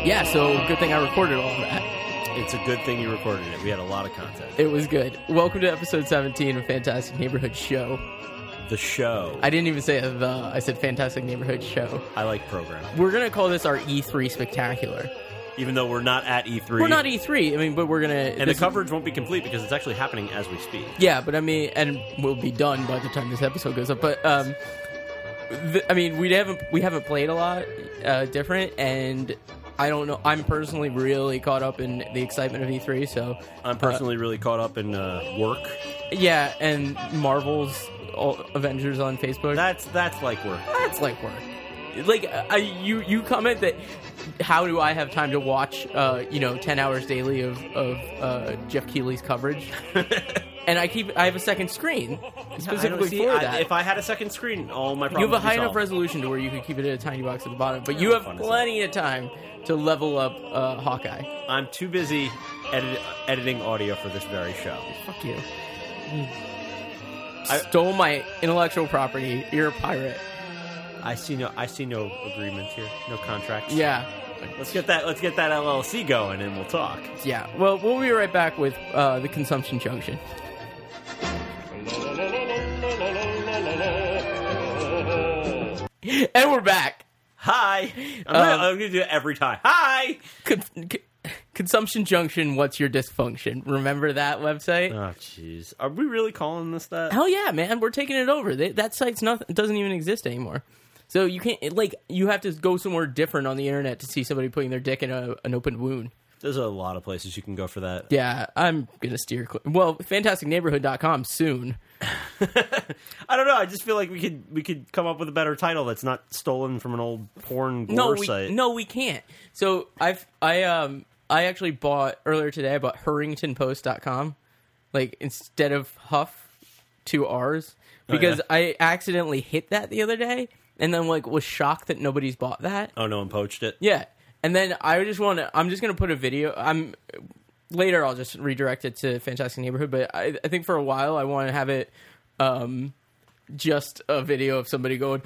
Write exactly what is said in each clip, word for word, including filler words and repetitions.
Yeah, so good thing I recorded all of that. It's a good thing you recorded it. We had a lot of content. It was good. Welcome to episode seventeen of Fantastic Neighborhood Show. The show. I didn't even say the, I said Fantastic Neighborhood Show. I like program. We're going to call this our E three Spectacular. Even though we're not at E three. We're not E three, I mean, but we're going to... And the coverage won't be complete because it's actually happening as we speak. Yeah, but I mean, and we'll be done by the time this episode goes up, but, um... The, I mean, we haven't we haven't played a lot uh, different, and I don't know. I'm personally really caught up in the excitement of E three, so I'm personally uh, really caught up in uh, work. Yeah, and Marvel's all, Avengers on Facebook. That's that's like work. That's like work. Like I, you you comment that. How do I have time to watch, uh, you know, ten hours daily of of uh, Jeff Keighley's coverage? And I keep I have a second screen specifically see, for I, that. If I had a second screen, all my problems you have a high would be enough solved. resolution to where you could keep it at a tiny box at the bottom, but you have plenty of time to level up uh, Hawkeye. I'm too busy edit- editing audio for this very show. Fuck you. You I, stole my intellectual property. You're a pirate. I see no I see no agreement here. No contracts. Yeah. Let's get that let's get that L L C going and we'll talk. Yeah. Well, we'll be right back with uh, the Consumption Junction. And we're back. Hi. I'm gonna, Um, I'm gonna do it every time. Hi. Con- con- Consumption Junction, what's your dysfunction? Remember that website? Oh, jeez. Are we really calling this that? Hell yeah, man. We're taking it over. They, that site's nothing. Doesn't even exist anymore. So you can't, like, you have to go somewhere different on the internet to see somebody putting their dick in a, an open wound. There's a lot of places you can go for that. Yeah, I'm going to steer clear. Well, fantastic neighborhood dot com soon. I don't know. I just feel like we could we could come up with a better title that's not stolen from an old porn No, war we, site. no, we can't. So I've, I, um, I actually bought, earlier today, I bought Hurrington Post dot com. Like, instead of Huff, two R's. Because oh, yeah? I accidentally hit that the other day. And then, like, was shocked that nobody's bought that. Oh, no one poached it? Yeah. And then I just want to... I'm just going to put a video... I'm Later, I'll just redirect it to Fantastic Neighborhood. But I, I think for a while, I want to have it um, just a video of somebody going...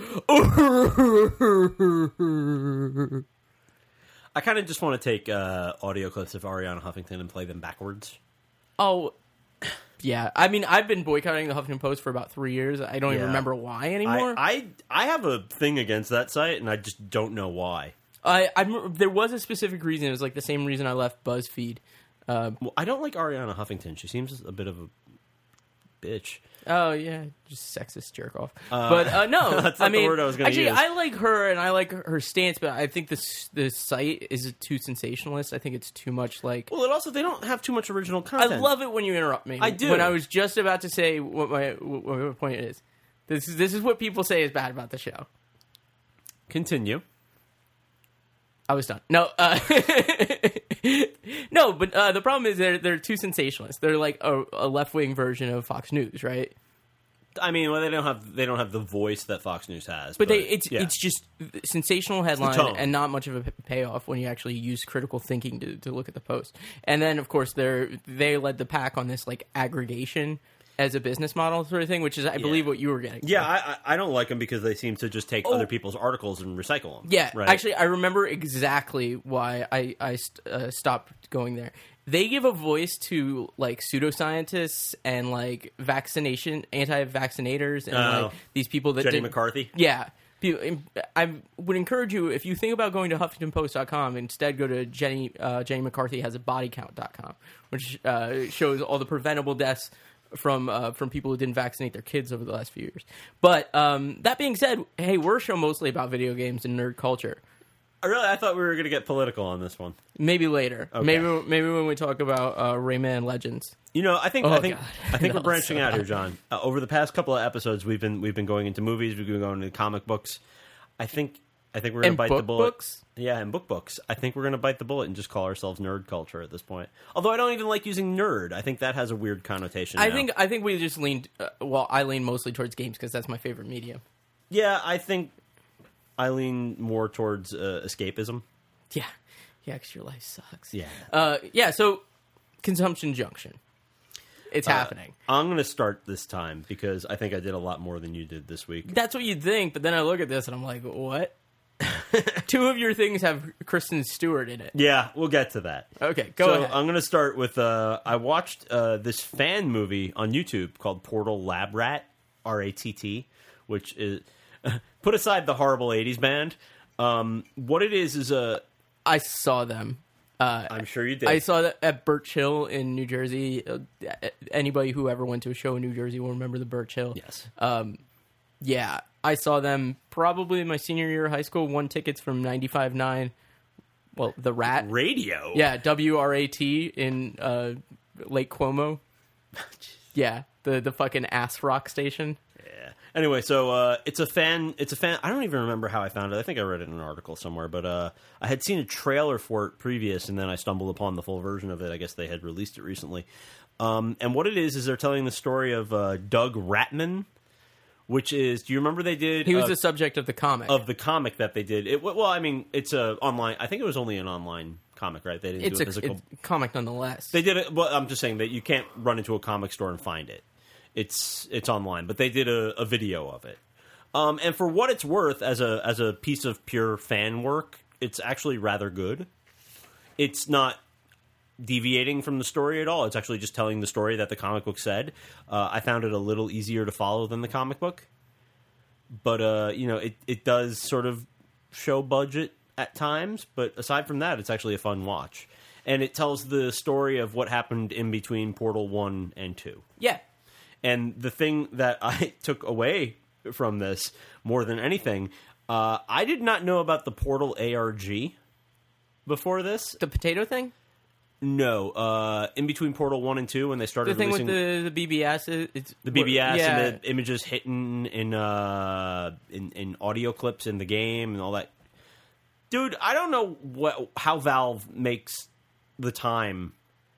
I kind of just want to take uh, audio clips of Ariana Huffington and play them backwards. Oh... Yeah, I mean, I've been boycotting the Huffington Post for about three years. I don't Yeah. even remember why anymore. I, I I have a thing against that site, and I just don't know why. I, I remember there was a specific reason. It was like the same reason I left BuzzFeed. Uh, Well, I don't like Ariana Huffington. She seems a bit of a bitch. oh yeah, just sexist jerk off. Uh, but uh, no, that's not I mean, the word I was gonna actually, use. I like her and I like her stance, but I think this this site is too sensationalist. I think it's too much like. Well, it also, they don't have too much original content. I love it when you interrupt me. I do. When I was just about to say what my what my point is. This is this is what people say is bad about the show. Continue. I was done. No, uh, no, but uh, the problem is they're they're too sensationalist. They're like a, a left wing version of Fox News, right? I mean, well, they don't have they don't have the voice that Fox News has. But, But, they it's yeah. it's just sensational headline tone. and not much of a p- payoff when you actually use critical thinking to, to look at the post. And then of course they're they led the pack on this like aggregation as a business model sort of thing, which is I believe what you were getting. Yeah, I, I I don't like them because they seem to just take Oh. other people's articles and recycle them. Yeah, right? actually, I remember exactly why I I st- uh, stopped going there. They give a voice to like pseudoscientists and like vaccination anti-vaccinators and Oh. like these people that Jenny did, McCarthy. Yeah, people- I would encourage you if you think about going to Huffington Post dot com, instead go to Jenny uh, Jenny McCarthy has a body count dot com, which uh, shows all the preventable deaths from uh, from people who didn't vaccinate their kids over the last few years. But um, that being said, hey, we're a show mostly about video games and nerd culture. I really I thought we were going to get political on this one. Maybe later. Okay. Maybe maybe when we talk about uh, Rayman Legends. You know, I think Oh, I think God. I think No, we're branching so out here, bad. John. Uh, over the past couple of episodes, we've been we've been going into movies, we've been going into comic books. I think I think we're going And to bite book the bullet. books? Yeah, and book books. I think we're going to bite the bullet and just call ourselves nerd culture at this point. Although I don't even like using nerd. I think that has a weird connotation. I now. think I think we just leaned. Uh, well, I lean mostly towards games because that's my favorite medium. Yeah, I think I lean more towards uh, escapism. Yeah, yeah, because your life sucks. Yeah. uh, yeah. So, Consumption Junction, it's Uh, happening. I'm going to start this time because I think I did a lot more than you did this week. That's what you'd think, but then I look at this and I'm like, what? two of your things have Kristen Stewart in it. Yeah, we'll get to that. Okay, go so ahead. I'm going to start with, uh, I watched uh, this fan movie on YouTube called Portal Lab Rat, R A T T, which is, put aside the horrible eighties band, um, what it is is a... I saw them. Uh, I'm sure you did. I saw that at Birch Hill in New Jersey. Uh, anybody who ever went to a show in New Jersey will remember the Birch Hill. Yes. Um, yeah, I saw them probably in my senior year of high school. Won tickets from ninety-five point nine. Well, the Rat. Radio? Yeah, W R A T in uh, Lake Como. Yeah, the, the fucking ass rock station. Yeah. Anyway, so uh, it's a fan. It's a fan. I don't even remember how I found it. I think I read it in an article somewhere. But uh, I had seen a trailer for it previous, and then I stumbled upon the full version of it. I guess they had released it recently. Um, and what it is is they're telling the story of uh, Doug Ratman, which is. Do you remember they did? He was uh, the subject of the comic. of the comic that they did. It, well, I mean, it's a online. I think it was only an online comic, right? They didn't it's do a a physical. it's a comic nonetheless. They did it. Well, I'm just saying that you can't run into a comic store and find it. It's it's online, but they did a, a video of it. Um, and for what it's worth, as a as a piece of pure fan work, it's actually rather good. It's not deviating from the story at all. It's actually just telling the story that the comic book said. Uh, I found it a little easier to follow than the comic book, but uh, you know, it it does sort of show budget at times. But aside from that, it's actually a fun watch, and it tells the story of what happened in between Portal One and Two. Yeah. And the thing that I took away from this more than anything, uh, I did not know about the Portal A R G before this. The potato thing? No, uh, in between Portal One and Two, when they started The thing releasing with the, the B B S? It's, the B B S yeah. and the images hidden in, uh, in in audio clips in the game and all that. Dude, I don't know what how Valve makes the time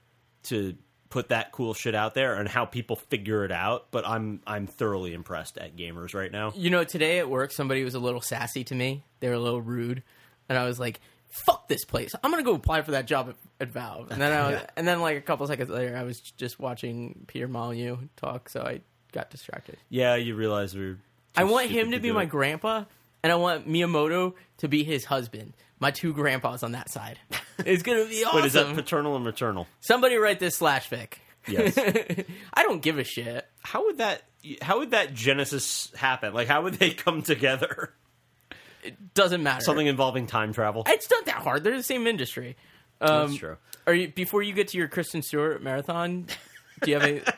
to put that cool shit out there and how people figure it out, but I'm I'm thoroughly impressed at gamers right now. You know, today at work, somebody was a little sassy to me. They were a little rude. And I was like, fuck this place. I'm going to go apply for that job at, at Valve. And then, I was, Yeah. and then, like, a couple seconds later, I was just watching Peter Molyneux talk, so I got distracted. Yeah, you realize we're... I want him to be my grandpa, and I want Miyamoto to be his husband. My two grandpas on that side. It's going to be awesome. Wait, is that paternal and maternal? Somebody write this slash fic. Yes. I don't give a shit. How would that how would that genesis happen? Like, how would they come together? It doesn't matter. Something involving time travel? It's not that hard. They're the same industry. Um, That's true. Are you before you get to your Kristen Stewart marathon? Do you have any?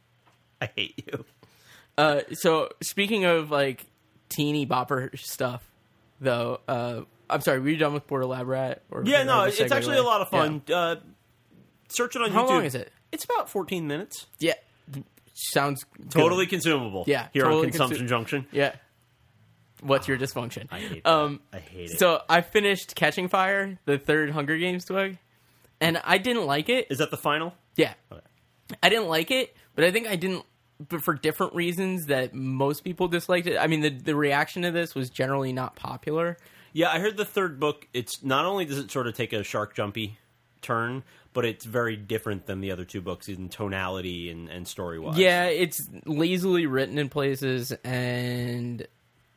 I hate you. Uh, so speaking of like teeny bopper stuff, though, uh, I'm sorry. Were you done with Portal Lab Rat? Or Yeah, did no, I just it's segue actually away? a lot of fun. Yeah. Uh, search it on How YouTube. long is it? It's about fourteen minutes. Yeah, sounds good. Totally consumable. Yeah, here totally on Consumption consu- Junction. Yeah. What's your dysfunction? I hate that. Um, I hate it. So I finished Catching Fire, the third Hunger Games book, and I didn't like it. Is that the final? Yeah. Okay. I didn't like it, but I think I didn't, but for different reasons that most people disliked it. I mean, the the reaction to this was generally not popular. Yeah, I heard the third book. It's not only does it sort of take a shark jumpy turn, but it's very different than the other two books in tonality and, and story wise. Yeah, it's lazily written in places, and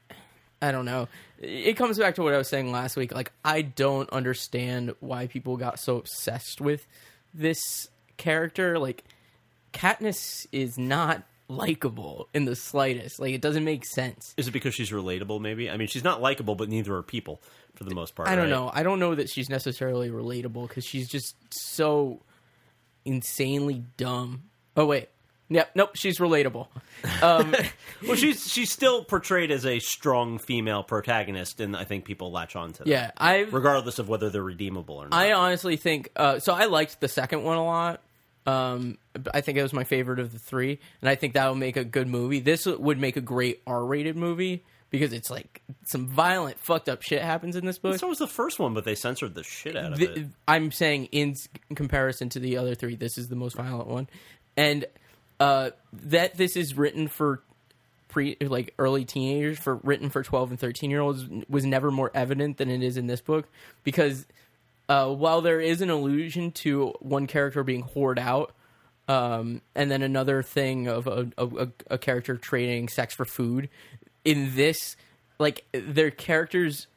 I don't know. It comes back to what I was saying last week. Like, I don't understand why people got so obsessed with this character. Like, Katniss is not likable in the slightest. Like, it doesn't make sense. Is it because she's relatable? Maybe. I mean, she's not likable, but neither are people for the most part. I don't right? know. I don't know that she's necessarily relatable because she's just so insanely dumb. Oh wait, yep, nope, she's relatable. Um, Well, she's she's still portrayed as a strong female protagonist, and I think people latch on to that. yeah, I regardless of whether they're redeemable or not. I honestly think uh, so. I liked the second one a lot. Um, I think it was my favorite of the three, and I think that will make a good movie. This would make a great R-rated movie because it's like some violent, fucked up shit happens in this book. So was the first one, but they censored the shit out of The- it. I'm saying in s- comparison to the other three, this is the most violent one, and uh, that this is written for pre like early teenagers, for written for twelve and thirteen year olds, was never more evident than it is in this book because. Uh, while there is an allusion to one character being whored out, um, and then another thing of a, a, a character trading sex for food, in this, like, their characters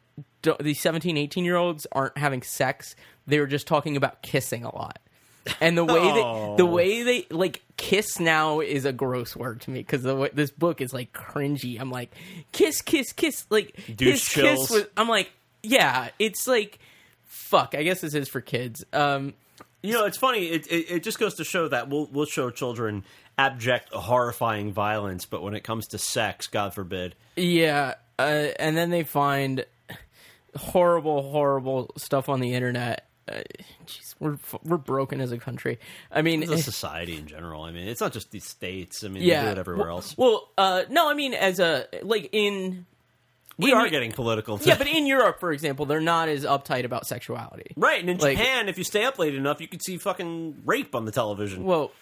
do- these seventeen, eighteen year olds aren't having sex. They were just talking about kissing a lot. And the way Oh. they, the way they like kiss now is a gross word to me because the way, this book is like cringy. I'm like kiss, kiss, kiss. Like Douche his chills. kiss was. I'm like, yeah, it's like fuck. I guess this is for kids. Um, You know, it's funny. It, it it just goes to show that we'll we'll show children abject, horrifying violence, but when it comes to sex, God forbid. yeah, uh, and then they find horrible, horrible stuff on the internet. Uh, jeez, we're we're broken as a country. I mean, It's a society in general. I mean, it's not just these states. I mean, yeah, they do it everywhere well, else. Well, uh, no, I mean, as a like in We in- are getting political. yeah, but in Europe, for example, they're not as uptight about sexuality. right, and in like- Japan, if you stay up late enough, you can see fucking rape on the television. Well,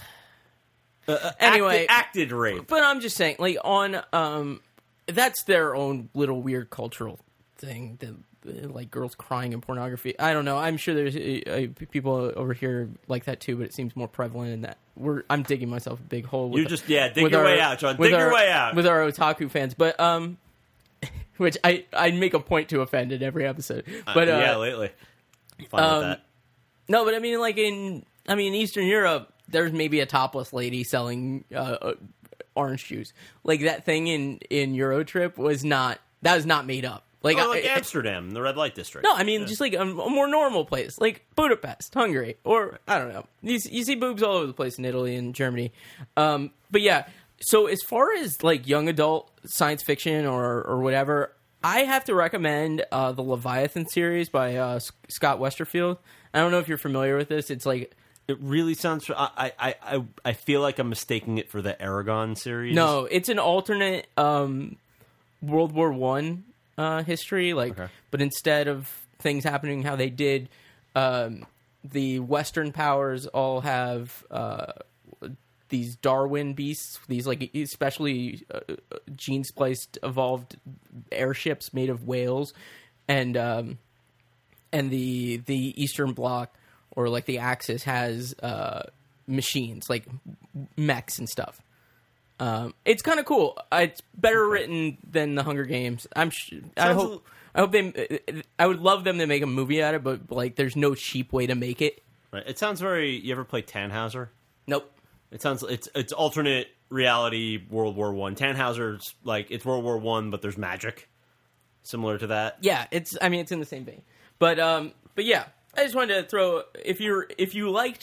Uh, uh, anyway- acted, acted rape. but I'm just saying, like on um, that's their own little weird cultural thing. The, the, like girls crying in pornography. I don't know. I'm sure there's uh, uh, people over here like that too, but it seems more prevalent in that we're. I'm digging myself a big hole. With You just yeah, dig with your our- way out, John. with Dig your our- way out. with our otaku fans. But um, which I I make a point to offend in every episode. But uh, uh, yeah, lately. Fine um, with that. no, but I mean, like in I mean Eastern Europe, there's maybe a topless lady selling uh, uh, orange juice. Like that thing in in Eurotrip was not that was not made up. Like, Oh, like I- Amsterdam, the red light district. no, I mean just like a, a more normal place, like Budapest, Hungary, or I don't know. You, you see boobs all over the place in Italy and Germany. Um, but yeah, so as far as like young adult science fiction or or whatever, I have to recommend uh, the Leviathan series by uh, S- Scott Westerfield. I don't know if you're familiar with this. It's like It really sounds. I, I, I, I feel like I'm mistaking it for the Aragon series. no, it's an alternate um, World War One uh, history. Like, Okay. but instead of things happening how they did, um, the Western powers all have uh, these Darwin beasts. These like especially uh, gene spliced evolved airships made of whales, and um, and the the Eastern Bloc or like the Axis has uh, machines like mechs and stuff. Um, it's kind of cool. Uh, It's better written than the Hunger Games. I'm. Sh- I Sounds hope. I hope they. I would love them to make a movie out of it, but like, there's no cheap way to make it. Right. It sounds very. You ever play Tannhauser? Nope. It sounds. It's it's alternate reality World War One. Tannhauser's like it's World War One, but there's magic, similar to that. Yeah, it's. I mean, it's in the same vein. But um. But yeah, I just wanted to throw. If you're. If you liked.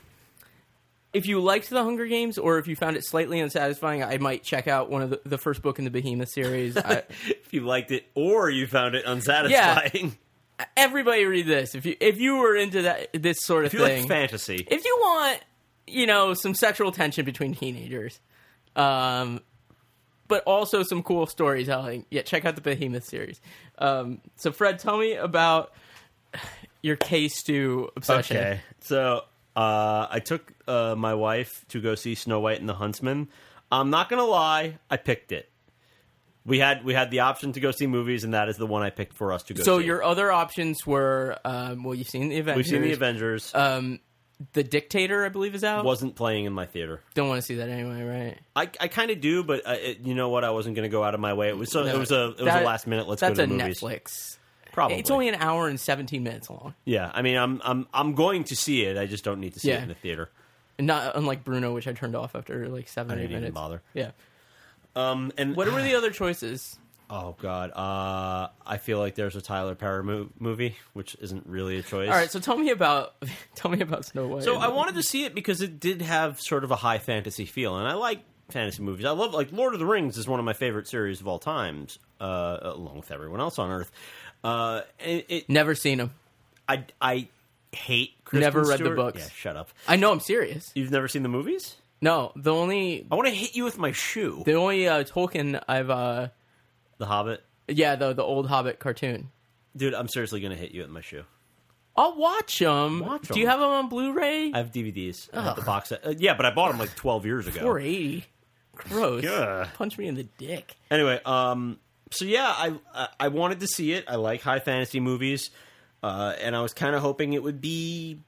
If you liked the Hunger Games, or if you found it slightly unsatisfying, I might check out one of the, the first book in the Behemoth series. I, If you liked it or you found it unsatisfying. everybody read this. If you if you were into that this sort of If you thing, like fantasy. if you want, you know, some sexual tension between teenagers, um, but also some cool storytelling, yeah, check out the Behemoth series. Um, so, Fred, tell me about your K-Stew obsession. Okay. So uh, I took uh, my wife to go see Snow White and the Huntsman. I'm not gonna lie, I picked it. We had we had the option to go see movies, and that is the one I picked for us to go So see. your other options were, um, well, you've seen the Avengers. We've seen the Avengers. Um, the Dictator, I believe, is out. Wasn't playing in my theater. Don't want to see that anyway, right? I, I kind of do, but uh, it, you know what? I wasn't going to go out of my way. It was so, No, it was a it was that- a last minute. Let's go That's to a the movies. Netflix. Probably. It's only an hour and seventeen minutes long. Yeah, I mean, I'm I'm I'm going to see it. I just don't need to see Yeah. it in the theater. Not unlike Bruno, which I turned off after like seven, I eight didn't even minutes. bother. Yeah. Um, and What were the other choices? Oh God, uh, I feel like there's a Tyler Perry mo- movie, which isn't really a choice. All right, so tell me about tell me about Snow White. So I wanted to see it because it did have sort of a high fantasy feel, and I like fantasy movies. I love like Lord of the Rings is one of my favorite series of all times, uh, along with everyone else on Earth. Uh, and it, Never seen them. I I hate Kristen Never read the Stewart. books. Yeah, shut up. I know I'm serious. You've never seen the movies? No, the only I want to hit you with my shoe. the only uh, Tolkien I've uh The Hobbit, yeah the the old Hobbit cartoon. dude. I'm seriously gonna hit you with my shoe. I'll watch them. Watch Do you 'em. have them on Blu-ray? I have D V Ds. I have the box set. Uh, yeah, but I bought them like twelve years ago. four eighty. Gross. Ugh. Punch me in the dick. Anyway, um, so yeah, I I- I wanted to see it. I like high fantasy movies, uh, and I was kind of hoping it would be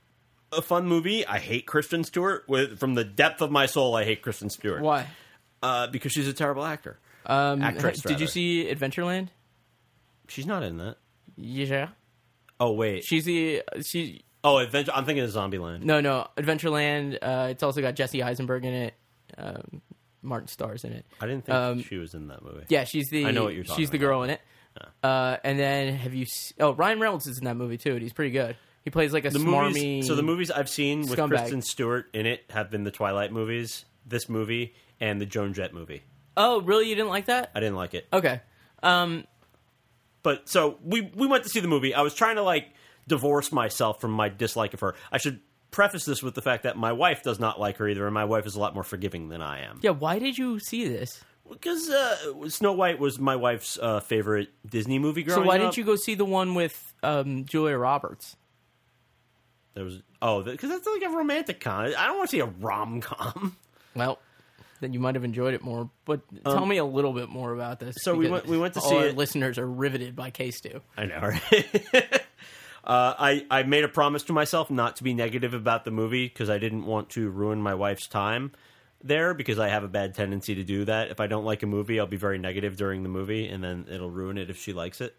a fun movie. I hate Kristen Stewart with from the depth of my soul. I hate Kristen Stewart. Why? Uh, because she's a terrible actor. Um, Actress, did you rather. see Adventureland? She's not in that. Yeah. Oh wait. She's the she. Oh, Adventure. I'm thinking of Zombieland. No, no, Adventureland. Uh, it's also got Jesse Eisenberg in it. Um, Martin Starr's in it. I didn't think Um, she was in that movie. Yeah, she's the. I know what you're talking She's the about. girl in it. Uh, and then have you? Se- oh, Ryan Reynolds is in that movie too, and he's pretty good. He plays like a The smarmy. movies, so the movies I've seen with scumbag. Kristen Stewart in it have been the Twilight movies, this movie, and the Joan Jett movie. Oh, really? You didn't like that? I didn't like it. Okay. Um, But so we we went to see the movie. I was trying to like divorce myself from my dislike of her. I should preface this with the fact that my wife does not like her either, and my wife is a lot more forgiving than I am. yeah. Why did you see this? Because uh, Snow White was my wife's uh, favorite Disney movie growing So why up. didn't you go see the one with um, Julia Roberts? There was oh, because that's like a romantic con. I don't want to see a rom com. Well, then you might have enjoyed it more. But tell Um, me a little bit more about this. so we because went- we went to all see our it- listeners are riveted by Case Two. I know, right? uh, I I made a promise to myself not to be negative about the movie because I didn't want to ruin my wife's time there, because I have a bad tendency to do that. If I don't like a movie, I'll be very negative during the movie, and then it'll ruin it if she likes it.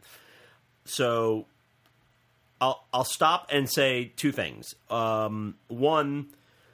So I'll I'll stop and say two things. Um, one,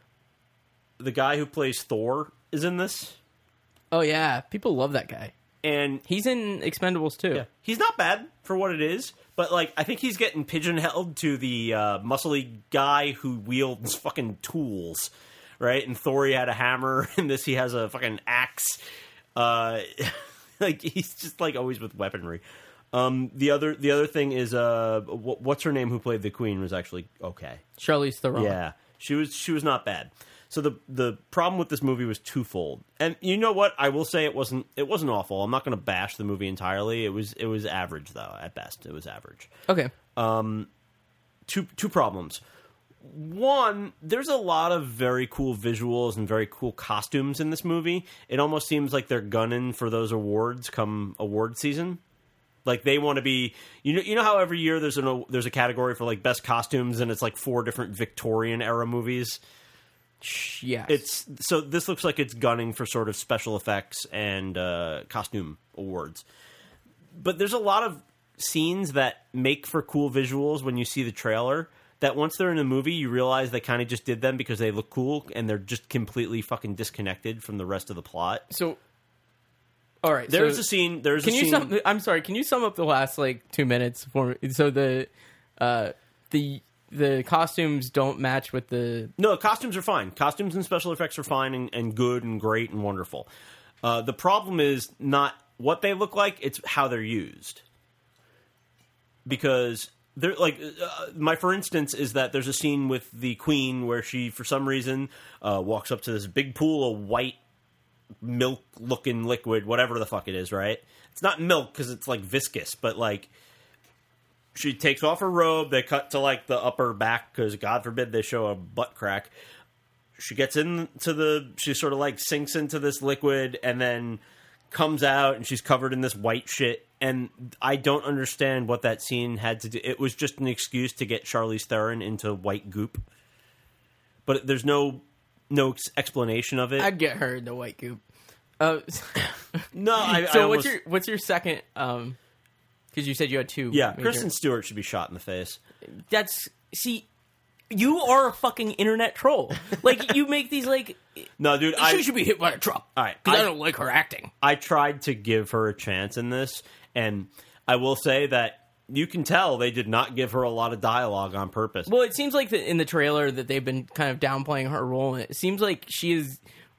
the guy who plays Thor is in this, Oh yeah, people love that guy. and He's in Expendables too. yeah, he's not bad for what it is, but like I think he's getting pigeonholed to the uh, muscly guy who wields fucking tools, right? And Thor he had a hammer, and this he has a fucking axe. Uh, like he's just like always with weaponry. Um, the other the other thing is uh, wh- what's her name who played the Queen was actually okay. Charlize Theron. Yeah, she was she was not bad. So the the problem with this movie was twofold, and you know what? I will say it wasn't it wasn't awful. I'm not going to bash the movie entirely. It was it was average though. At best, it was average. Okay. Two two problems. One, there's a lot of very cool visuals and very cool costumes in this movie. It almost seems like they're gunning for those awards come award season. Like they want to be, you know, you know how every year there's an there's a category for like best costumes, and it's like four different Victorian era movies. Yes. It's so this looks like it's gunning for sort of special effects and uh, costume awards, but there's a lot of scenes that make for cool visuals when you see the trailer. That once they're in a movie, you realize they kind of just did them because they look cool, and they're just completely fucking disconnected from the rest of the plot. so. All right. There's so a scene. There's Can a you? scene. Sum, I'm sorry. Can you sum up the last like two minutes for me? So the, uh, the the costumes don't match with the. No, costumes are fine. Costumes and special effects are fine and, and good and great and wonderful. Uh, the problem is not what they look like; it's how they're used. Because they're like uh, my, for instance, is that there's a scene with the Queen where she, for some reason, uh, walks up to this big pool of white milk-looking liquid, whatever the fuck it is. Right? It's not milk because it's like viscous, but like. She takes off her robe. They cut to like the upper back because God forbid they show a butt crack. She gets into the. She sort of like sinks into this liquid and then comes out and she's covered in this white shit. And I don't understand what that scene had to do. It was just an excuse to get Charlize Theron into white goop. But there's no no explanation of it. I'd get her in the white goop. Uh, no, I. so I what's almost, your what's your second? Um, because you said you had two. yeah, major- Kristen Stewart should be shot in the face. That's see. You are a fucking internet troll. Like you make these like. No, dude, She I should be hit by a truck. All right, because I, I- don't like her acting. I tried to give her a chance in this, and I will say that you can tell they did not give her a lot of dialogue on purpose. Well, it seems like the, in the trailer that they've been kind of downplaying her role, and it seems like she is,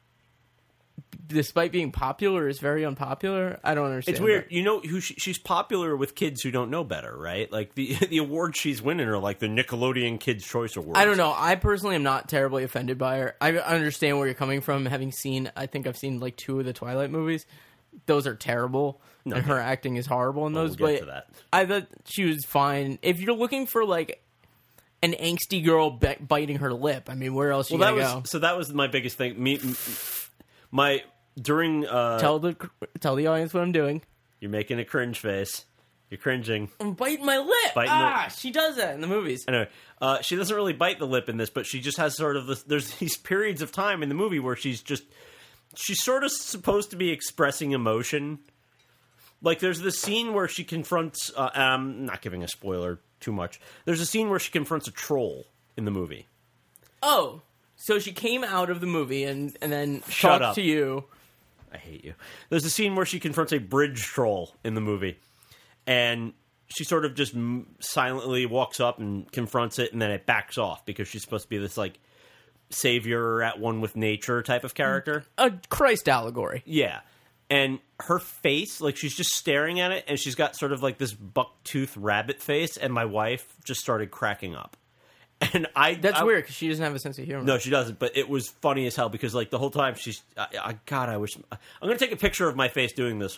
despite being popular, is very unpopular. I don't understand. It's weird. that. You know, who she, she's popular with kids who don't know better, right? Like, the the awards she's winning are like the Nickelodeon Kids' Choice Awards. I don't know. I personally am not terribly offended by her. I understand where you're coming from, having seen, I think I've seen like two of the Twilight movies. Those are terrible, No, and okay. her acting is horrible in Well, those. we'll get but to that. I thought she was fine. If you're looking for like an angsty girl be- biting her lip, I mean, where else you Well, that gonna was go? so that was my biggest thing. Me, m- my during uh, Tell the tell the audience what I'm doing. you're making a cringe face. You're cringing. I'm biting my lip. Biting ah, the- she does that in the movies. Anyway, uh, she doesn't really bite the lip in this, but she just has sort of this. There's these periods of time in the movie where she's just she's sort of supposed to be expressing emotion, Like, there's this scene where she confronts. Uh, I'm not giving a spoiler too much. There's a scene where she confronts a troll in the movie. Oh, so she came out of the movie and and then Shut talked up. to you. I hate you. There's a scene where she confronts a bridge troll in the movie, and she sort of just m- silently walks up and confronts it, and then it backs off because she's supposed to be this like savior at one with nature type of character. A Christ allegory. Yeah. And her face, like she's just staring at it, and she's got sort of like this buck-tooth rabbit face, and my wife just started cracking up. And I That's I, weird because she doesn't have a sense of humor. No, she doesn't. But it was funny as hell because like the whole time she's, I, I God, I wish I'm going to take a picture of my face doing this,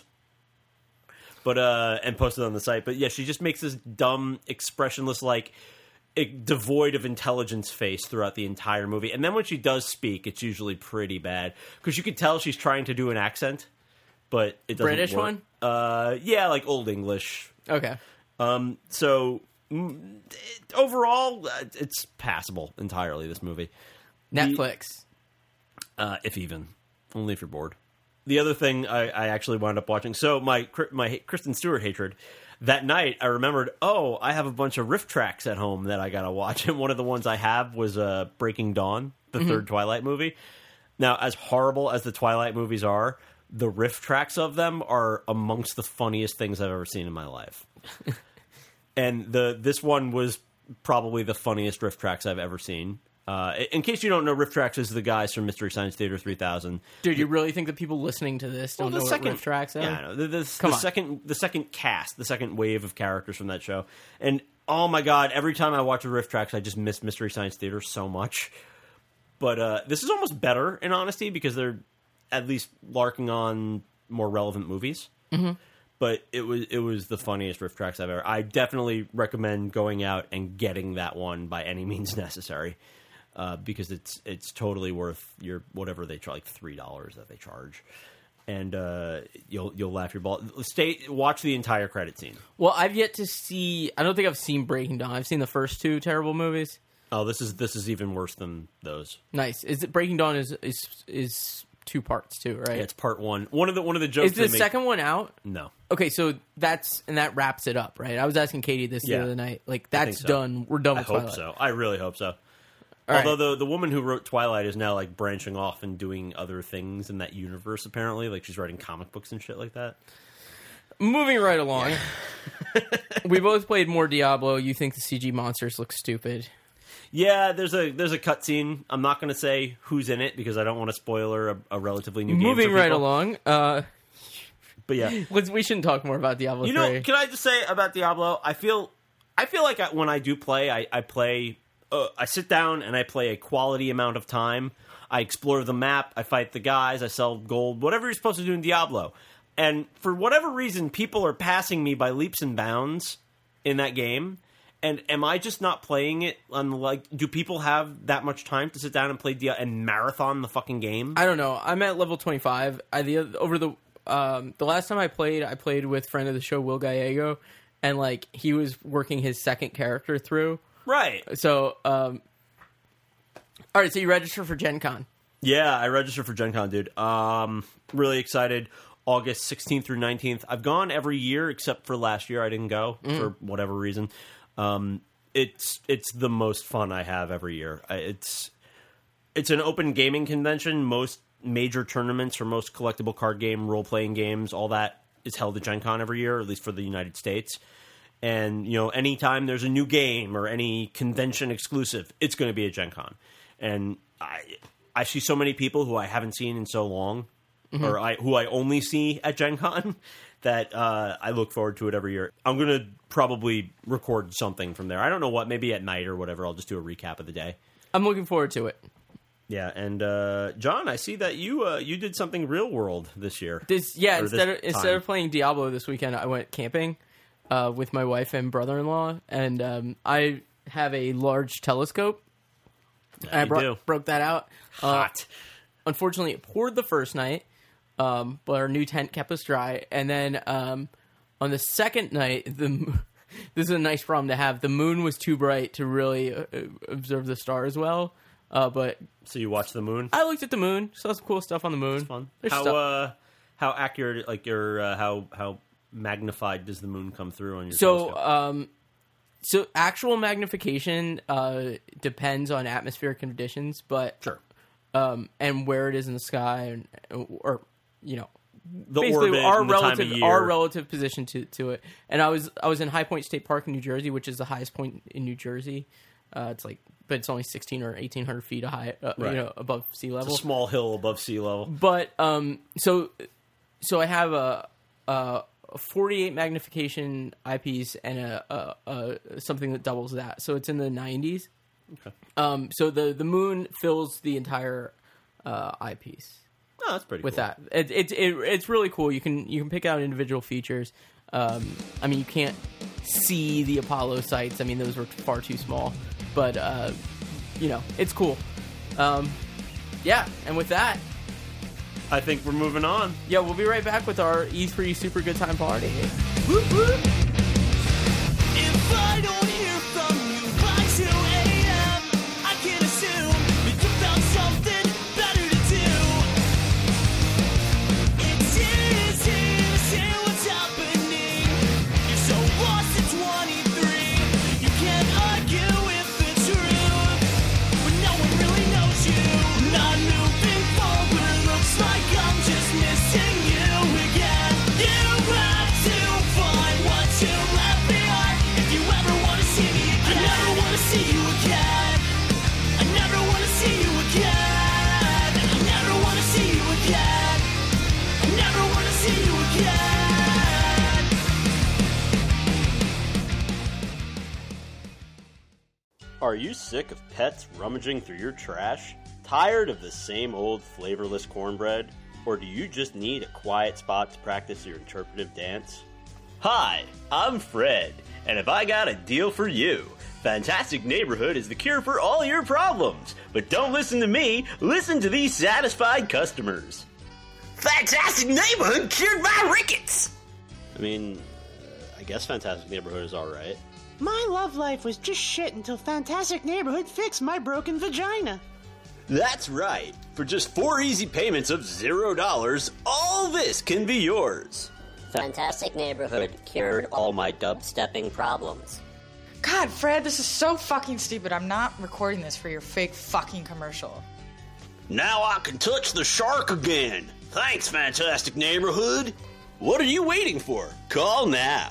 but uh, and post it on the site. But yeah, she just makes this dumb, expressionless, like it, devoid of intelligence face throughout the entire movie. And then when she does speak, it's usually pretty bad because you could tell she's trying to do an accent, but it doesn't British work. one? Uh, yeah, like Old English. Okay. Um, so mm, it, overall, uh, it's passable entirely. This movie. Netflix. Uh, if even. Only if you're bored. The other thing I, I actually wound up watching, so my my Kristen Stewart hatred, that night I remembered, oh, I have a bunch of riff tracks at home that I gotta watch, and one of the ones I have was uh, Breaking Dawn, the mm-hmm. third Twilight movie. Now, as horrible as the Twilight movies are, the riff tracks of them are amongst the funniest things I've ever seen in my life. And the this one was probably the funniest riff tracks I've ever seen. Uh, in case you don't know, Riff Tracks is the guys from Mystery Science Theater three thousand. Dude, you really think that people listening to this don't well, know second, what Riff Tracks are? Yeah, I know. The, the, Come the on. second, the second cast, the second wave of characters from that show, and oh my god, every time I watch a Riff Tracks, I just miss Mystery Science Theater so much. But uh, this is almost better, in honesty, because they're at least larking on more relevant movies. Mm-hmm. But it was it was the funniest Riff Tracks I've ever. I definitely recommend going out and getting that one by any means necessary. Uh, because it's it's totally worth your whatever they charge, like three dollars that they charge, and uh, you'll you'll laugh your ball. Stay watch the entire credit scene. Well, I've yet to see. I don't think I've seen Breaking Dawn. I've seen the first two terrible movies. Oh, this is this is even worse than those. Nice. Is it Breaking Dawn is is is two parts too, right? Yeah, it's part one. One of the one of the jokes. Is the make, second one out? No. Okay, so that's and that wraps it up, right? I was asking Katie this Yeah. the other night. Like that's so. done. We're done I with hope Twilight. so. I really hope so. All Although right. the the woman who wrote Twilight is now like branching off and doing other things in that universe. Apparently, like she's writing comic books and shit like that. Moving right along, we both played more Diablo. You think the C G monsters look stupid? Yeah, there's a there's a cutscene. I'm not going to say who's in it because I don't want to spoiler a, a relatively new game. Moving for right people. along, uh, But yeah, let's, we shouldn't talk more about Diablo you three. know, can I just say about Diablo? I feel I feel like I, when I do play, I, I play. Uh, I sit down and I play a quality amount of time. I explore the map. I fight the guys. I sell gold. Whatever you're supposed to do in Diablo. And for whatever reason, people are passing me by leaps and bounds in that game. And am I just not playing it? On like, do people have that much time to sit down and play Diablo and marathon the fucking game? I don't know. I'm at level twenty-five. I the over the um, the last time I played, I played with friend of the show Will Gallego, and like he was working his second character through. Right. So, um, all right. So you register for Gen Con. Yeah, I registered for Gen Con, dude. Um, really excited. August sixteenth through nineteenth. I've gone every year except for last year. I didn't go mm. for whatever reason. Um, it's it's the most fun I have every year. I, it's it's an open gaming convention. Most major tournaments or most collectible card game, role playing games, all that is held at Gen Con every year, at least for the United States. And, you know, anytime there's a new game or any convention exclusive, it's going to be at Gen Con. And I I see so many people who I haven't seen in so long, mm-hmm. or I who I only see at Gen Con, that uh, I look forward to it every year. I'm going to probably record something from there. I don't know what, maybe at night or whatever. I'll just do a recap of the day. I'm looking forward to it. Yeah, and uh, John, I see that you uh, you did something real world this year. This yeah, Or instead this of instead time. of playing Diablo this weekend, I went camping uh, with my wife and brother-in-law, and um, I have a large telescope. Yeah, and I you bro- do. broke that out. Hot. Uh, unfortunately, it poured the first night, um, but our new tent kept us dry. And then um, on the second night, the this is a nice problem to have. The moon was too bright to really uh, observe the stars well. Uh, but So you watched the moon? I looked at the moon, saw some cool stuff on the moon. Fun. There's How stuff- uh, how accurate, like your uh, how how magnified does the moon come through on your So, telescope? um, so actual magnification uh, depends on atmospheric conditions, but Sure. um, and where it is in the sky, and, or you know, The basically orbit our and the time of relative year. our relative position to, to it. And I was I was in High Point State Park in New Jersey, which is the highest point in New Jersey. Uh, it's like, but it's only sixteen or eighteen hundred feet high, uh, Right. you know, above sea level. It's a small hill above sea level. But um, so so I have a, a forty-eight magnification eyepiece and a, a, a something that doubles that. So it's in the nineties. Okay. Um, so the the moon fills the entire uh, eyepiece Oh, that's pretty with cool. that. It, it, it it's really cool. You can you can pick out individual features. Um, I mean, you can't see the Apollo sites. I mean, those were far too small. But uh, you know, it's cool. Um, yeah, and with that, I think we're moving on. yeah, we'll be right back with our E three Super Good Time Party. If I don't hear from you by two a.m., I can assume that you found something better to do. It's easy to see what's happening. You're so lost at twenty-three. You can't argue with the truth, but no one really knows you. Not moving forward, looks like I'm just missing you again. You have to find what you left behind. If you ever want to see me again, I never want to see you again. I never want to see you again. I never want to see you again. I never want to see you again. Are you sick of pets rummaging through your trash? Tired of the same old flavorless cornbread? Or do you just need a quiet spot to practice your interpretive dance? Hi, I'm Fred, and have I got a deal for you. Fantastic Neighborhood is the cure for all your problems. But don't listen to me, listen to these satisfied customers. Fantastic Neighborhood cured my rickets! I mean, uh, I guess Fantastic Neighborhood is alright. My love life was just shit until Fantastic Neighborhood fixed my broken vagina. That's right. For just four easy payments of zero dollars, all this can be yours. Fantastic Neighborhood cured all my dubstepping problems. God, Fred, this is so fucking stupid. I'm not recording this for your fake fucking commercial. Now I can touch the shark again. Thanks, Fantastic Neighborhood. What are you waiting for? Call now.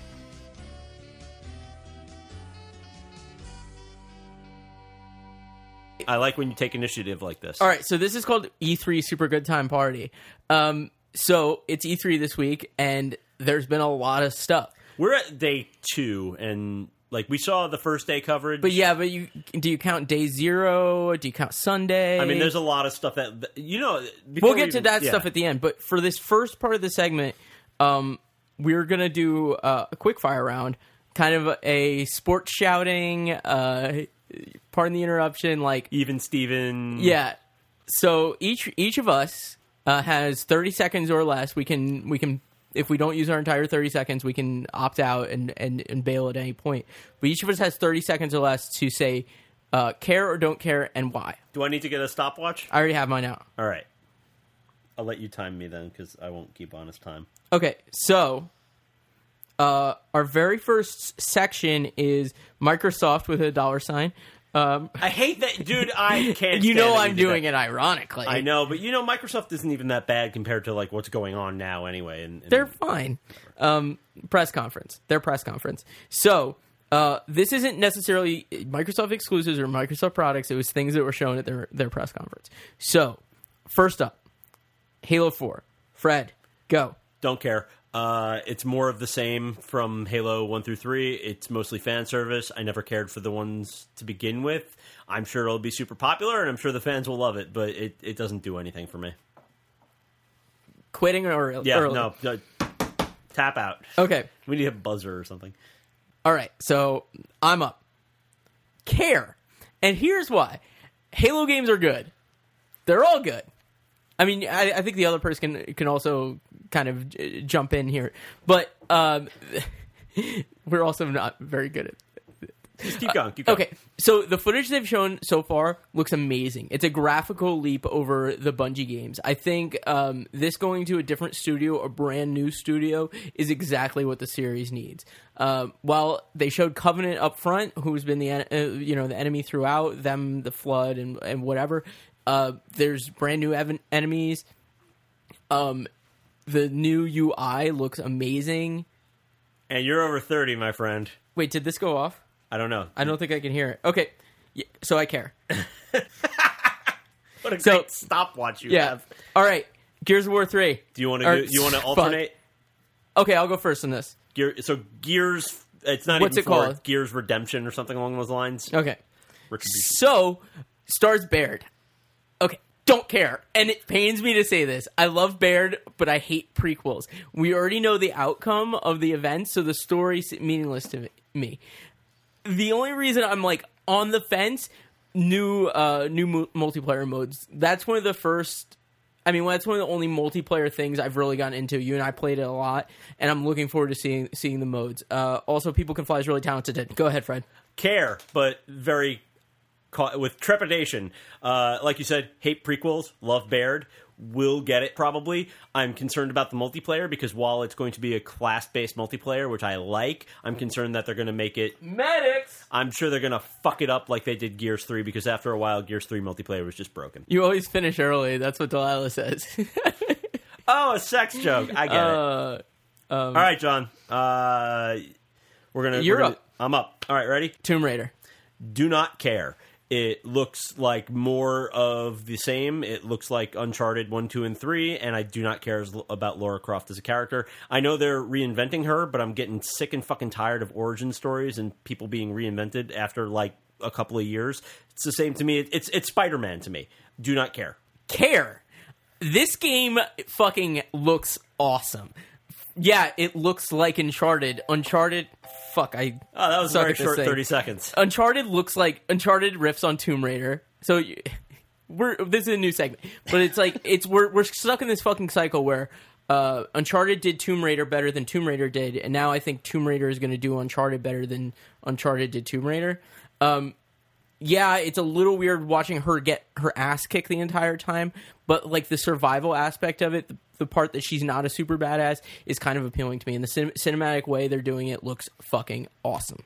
I like when you take initiative like this. All right, so this is called E three Super Good Time Party. Um, so it's E three this week, and there's been a lot of stuff. We're at day two, and like we saw the first day coverage. But yeah, but you do you count day zero? Do you count Sunday? I mean, there's a lot of stuff that you know. before We'll get we to even- that yeah. stuff at the end. But for this first part of the segment, um, we're gonna do uh, a quick fire round, kind of a sports shouting. Uh, pardon the interruption. Like Even Steven. yeah. So each each of us uh, has thirty seconds or less. We can we can. If we don't use our entire thirty seconds, we can opt out and, and, and bail at any point. But each of us has thirty seconds or less to say uh, care or don't care and why. Do I need to get a stopwatch? I already have mine out. All right. I'll let you time me then, because I won't keep honest time. Okay, so uh, our very first section is Microsoft with a dollar sign. Um, I hate that, dude. I can't. you stand know that I'm you did doing that. it ironically. I know, but you know, Microsoft isn't even that bad compared to like what's going on now, anyway. And, and They're fine. Um, press conference. Their press conference. So uh, this isn't necessarily Microsoft exclusives or Microsoft products. It was things that were shown at their their press conference. So first up, Halo four. Fred, go. Don't care. Uh, it's more of the same from Halo one through three. It's mostly fan service. I never cared for the ones to begin with. I'm sure it'll be super popular, and I'm sure the fans will love it, but it, it doesn't do anything for me. Quitting or Yeah, early? no, no. Tap out. Okay. We need a buzzer or something. All right, so I'm up. Care. And here's why. Halo games are good. They're all good. I mean, I, I think the other person can can also kind of j- jump in here. But um, we're also not very good at Just keep going. Keep going. Okay, So the footage they've shown so far looks amazing. It's a graphical leap over the Bungie games. I think um, this going to a different studio, a brand new studio, is exactly what the series needs. Um, while they showed Covenant up front, who's been the en- uh, you know the enemy throughout, them, the Flood, and and whatever. Uh, there's brand new ev- enemies. Um, the new U I looks amazing. And you're over thirty, my friend. Wait, did this go off? I don't know. I don't think I can hear it. Okay, yeah, so I care. What a So- great stopwatch you Yeah. have. All right, Gears of War three. Do you want Or- to? You want to fuck. alternate? Okay, I'll go first on this. Gear, so Gears. It's not What's even it four, called? Gears Redemption or something along those lines. Okay. Retribution. So, stars Baird. Okay, don't care. And it pains me to say this. I love Baird, but I hate prequels. We already know the outcome of the event, so the story's meaningless to me. The only reason I'm, like, on the fence, new uh, new mu- multiplayer modes. That's one of the first... I mean, that's one of the only multiplayer things I've really gotten into. You and I played it a lot, and I'm looking forward to seeing seeing the modes. Uh, also, People Can Fly is really talented. Go ahead, Fred. Care, but very ca- with trepidation. Uh, like you said, hate prequels. Love Baird. Will get it probably. I'm concerned about the multiplayer because while it's going to be a class-based multiplayer, which I like, I'm concerned that they're going to make it. Medics! I'm sure they're going to fuck it up like they did Gears three because after a while, Gears three multiplayer was just broken. You always finish early. That's what Delilah says. Oh, a sex joke. I get it. uh, All right, John. Uh, we're gonna. You're we're gonna, up. I'm up. All right, ready? Tomb Raider. Do not care. It looks like more of the same. It looks like Uncharted one, two, and three, and I do not care as, about Lara Croft as a character. I know they're reinventing her, but I'm getting sick and fucking tired of origin stories and people being reinvented after like a couple of years. It's the same to me. It's it's Spider-Man to me. Do not care. Care. This game fucking looks awesome. Yeah, it looks like Uncharted. Uncharted. Fuck, I. Oh, that was a suck very at this short thing. thirty seconds. Uncharted looks like Uncharted riffs on Tomb Raider. So you- we're this is a new segment, but it's like it's we're we're stuck in this fucking cycle where uh, Uncharted did Tomb Raider better than Tomb Raider did, and now I think Tomb Raider is going to do Uncharted better than Uncharted did Tomb Raider. Um, yeah, it's a little weird watching her get her ass kicked the entire time, but like the survival aspect of it, the, the part that she's not a super badass, is kind of appealing to me. And the cin- cinematic way they're doing it looks fucking awesome.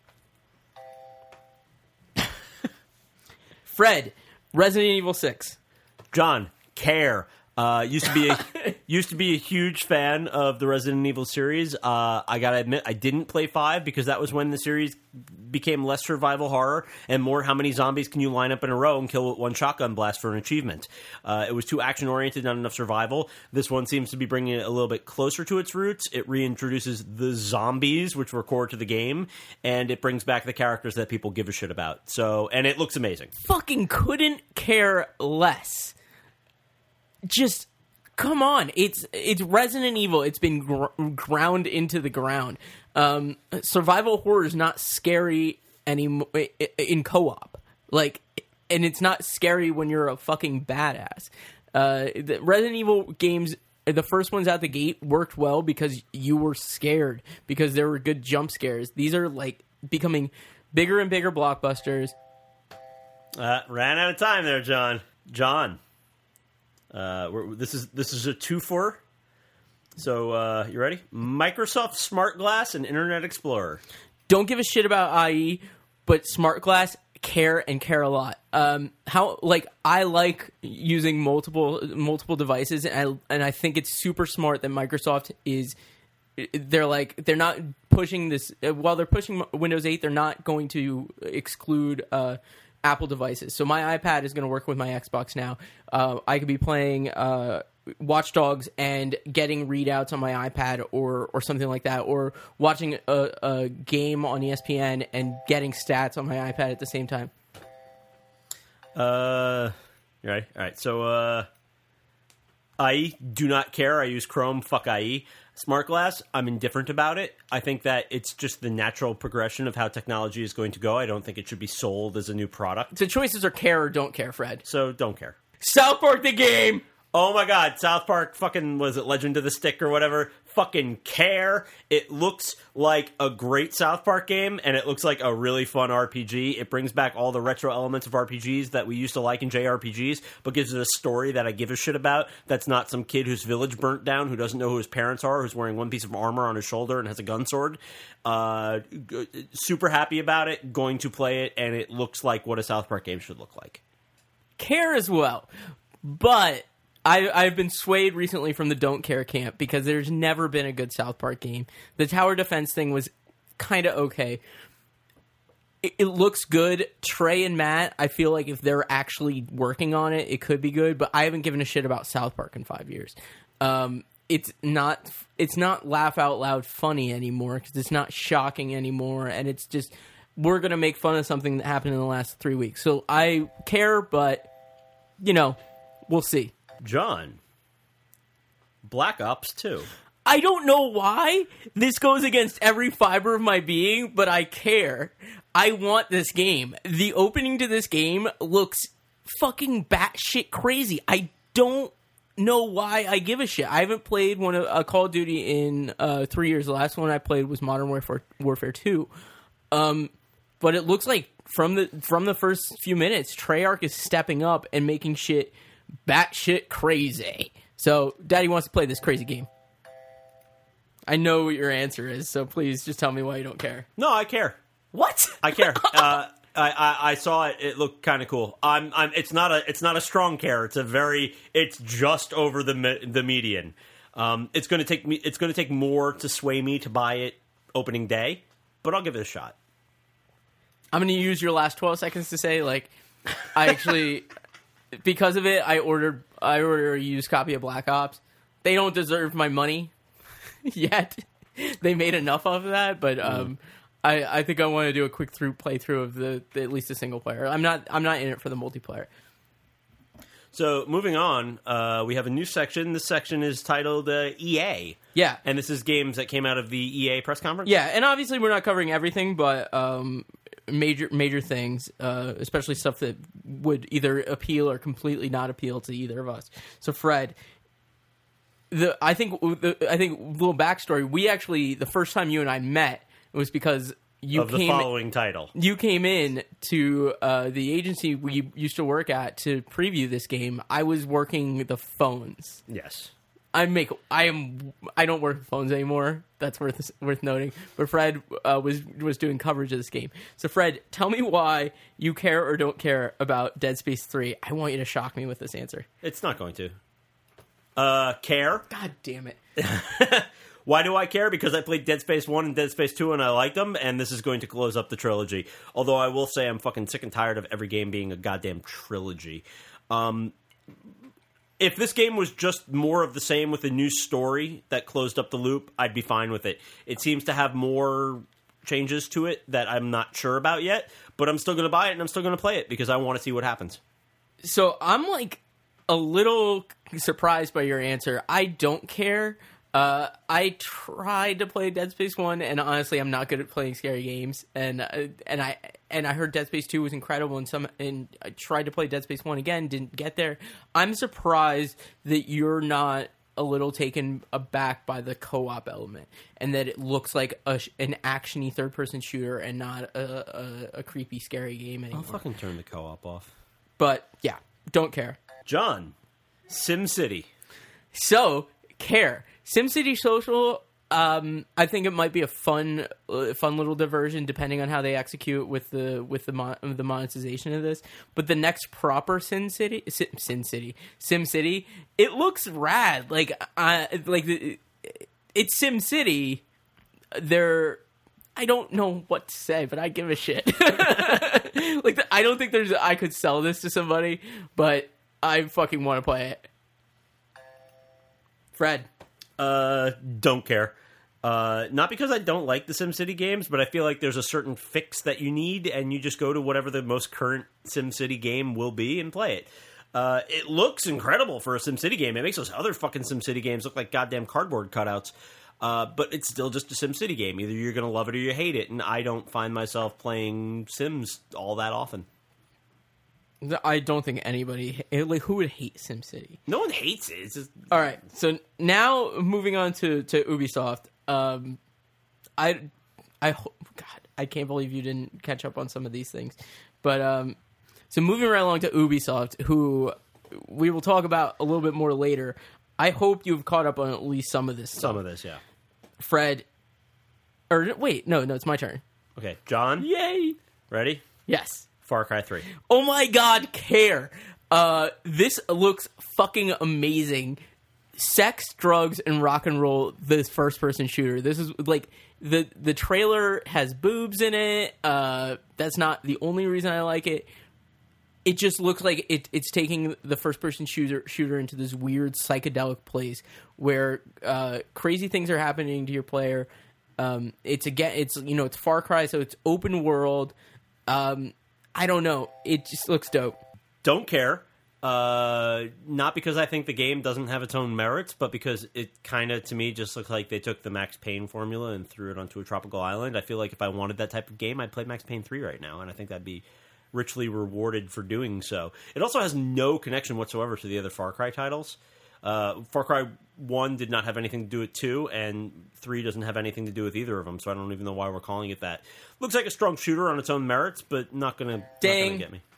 Fred, Resident Evil six. John, care. Uh, used to be a, used to be a huge fan of the Resident Evil series. Uh, I gotta admit, I didn't play five because that was when the series became less survival horror and more how many zombies can you line up in a row and kill with one shotgun blast for an achievement. Uh, it was too action oriented, not enough survival. This one seems to be bringing it a little bit closer to its roots. It reintroduces the zombies, which were core to the game, and it brings back the characters that people give a shit about. So, and it looks amazing. Fucking couldn't care less. Just come on, it's it's Resident Evil. It's been gr- ground into the ground. Um, survival horror is not scary anymore in co-op. Like, and it's not scary when you're a fucking badass. Uh, the Resident Evil games, the first ones out the gate, worked well because you were scared because there were good jump scares. These are like becoming bigger and bigger blockbusters. Uh, ran out of time there, John. John. Uh, we're, this is this is a two-for. So, uh, you ready? Microsoft Smart Glass and Internet Explorer. Don't give a shit about I E, but Smart Glass care and care a lot. Um, how like I like using multiple multiple devices, and I and I think it's super smart that Microsoft is. They're like they're not pushing this while they're pushing Windows eight. They're not going to exclude uh, Apple devices. So my iPad is going to work with my Xbox now. Uh, I could be playing uh, Watch Dogs and getting readouts on my iPad or or something like that, or watching a, a game on E S P N and getting stats on my iPad at the same time. Uh, you ready? All right. So, uh, I E, do not care. I use Chrome. Fuck I E. Smart Glass, I'm indifferent about it. I think that it's just the natural progression of how technology is going to go. I don't think it should be sold as a new product. So choices are care or don't care, Fred. So don't care. South Park the game. Oh my god, South Park fucking, was it Legend of the Stick or whatever? Fucking care. It looks like a great South Park game, and it looks like a really fun R P G. It brings back all the retro elements of R P Gs that we used to like in J R P Gs, but gives it a story that I give a shit about. That's not some kid whose village burnt down, who doesn't know who his parents are, who's wearing one piece of armor on his shoulder and has a gun sword. Uh, g- super happy about it, going to play it, and it looks like what a South Park game should look like. Care as well, but I, I've been swayed recently from the don't care camp because there's never been a good South Park game. The tower defense thing was kind of okay. It, it looks good. Trey and Matt, I feel like if they're actually working on it, it could be good, but I haven't given a shit about South Park in five years. Um, it's not it's not laugh out loud funny anymore because it's not shocking anymore, and it's just, we're going to make fun of something that happened in the last three weeks. So I care, but, you know, we'll see. John, Black Ops two. I don't know why this goes against every fiber of my being, but I care. I want this game. The opening to this game looks fucking batshit crazy. I don't know why I give a shit. I haven't played one of a Call of Duty in uh, three years. The last one I played was Modern Warfare Warfare two. Um, but it looks like from the from the first few minutes, Treyarch is stepping up and making shit batshit crazy. So, Daddy wants to play this crazy game. I know what your answer is, so please just tell me why you don't care. No, I care. What? I care. uh, I, I I saw it. It looked kind of cool. I'm I'm. It's not a it's not a strong care. It's a very. It's just over the me- the median. Um, it's going to take me. It's going to take more to sway me to buy it opening day, but I'll give it a shot. I'm going to use your last twelve seconds to say, like, I actually, because of it, I ordered I ordered a used copy of Black Ops. They don't deserve my money yet. They made enough of that, but um, mm. I, I think I want to do a quick through playthrough of the, the at least a single player. I'm not I'm not in it for the multiplayer. So moving on, uh, we have a new section. This section is titled uh, E A. Yeah, and this is games that came out of the E A press conference. Yeah, and obviously we're not covering everything, but um, major major things, uh, especially stuff that would either appeal or completely not appeal to either of us. So Fred, the I think the, I think a little backstory. We actually, the first time you and I met, it was because you of the came, following title. You came in to uh, the agency we used to work at to preview this game. I was working the phones. Yes. I make I am I don't work with phones anymore. That's worth worth noting. But Fred uh, was was doing coverage of this game. So Fred, tell me why you care or don't care about Dead Space three. I want you to shock me with this answer. It's not going to. Uh, care? God damn it. Why do I care? Because I played Dead Space one and Dead Space two and I liked them, and this is going to close up the trilogy. Although I will say I'm fucking sick and tired of every game being a goddamn trilogy. Um... If this game was just more of the same with a new story that closed up the loop, I'd be fine with it. It seems to have more changes to it that I'm not sure about yet, but I'm still going to buy it and I'm still going to play it because I want to see what happens. So I'm like a little surprised by your answer. I don't care. Uh, I tried to play Dead Space one, and honestly, I'm not good at playing scary games. And uh, and I and I heard Dead Space two was incredible, and some and I tried to play Dead Space one again, didn't get there. I'm surprised that you're not a little taken aback by the co-op element, and that it looks like a, an actiony third-person shooter and not a, a, a creepy, scary game anymore. I'll fucking turn the co-op off. But yeah, don't care. John, SimCity. So care. SimCity Social, um, I think it might be a fun, uh, fun little diversion, depending on how they execute with the with the mon- the monetization of this. But the next proper Sin City, Sin, Sin City, Sim City, it looks rad. Like, uh, like the, it's Sim City. They're, I don't know what to say, but I give a shit. Like, the, I don't think there's, I could sell this to somebody, but I fucking want to play it. Fred. Uh, don't care. Uh, not because I don't like the SimCity games, but I feel like there's a certain fix that you need, and you just go to whatever the most current SimCity game will be and play it. Uh, it looks incredible for a SimCity game. It makes those other fucking SimCity games look like goddamn cardboard cutouts. Uh, but it's still just a SimCity game. Either you're going to love it or you hate it, and I don't find myself playing Sims all that often. I don't think anybody like who would hate SimCity. No one hates it. It's just All right, so now moving on to, to Ubisoft. Um, I I ho- God, I can't believe you didn't catch up on some of these things. But um, so moving right along to Ubisoft, who we will talk about a little bit more later. I hope you've caught up on at least some of this stuff. some of this, yeah. Fred, or wait, no, no, it's my turn. Okay, John, Yay! ready? Yes. Far Cry three. Oh my God, care. Uh, this looks fucking amazing. Sex, drugs, and rock and roll. This first-person shooter. This is like the the trailer has boobs in it. Uh, that's not the only reason I like it. It just looks like it, it's taking the first-person shooter shooter into this weird psychedelic place where uh, crazy things are happening to your player. Um, it's again, it's you know, it's Far Cry, so it's open world. Um, I don't know. It just looks dope. Don't care. Uh, not because I think the game doesn't have its own merits, but because it kind of, to me, just looks like they took the Max Payne formula and threw it onto a tropical island. I feel like if I wanted that type of game, I'd play Max Payne three right now, and I think that'd be richly rewarded for doing so. It also has no connection whatsoever to the other Far Cry titles. Uh, Far Cry one did not have anything to do with two, and three doesn't have anything to do with either of them, so I don't even know why we're calling it that. Looks like a strong shooter on its own merits, but not going to get me.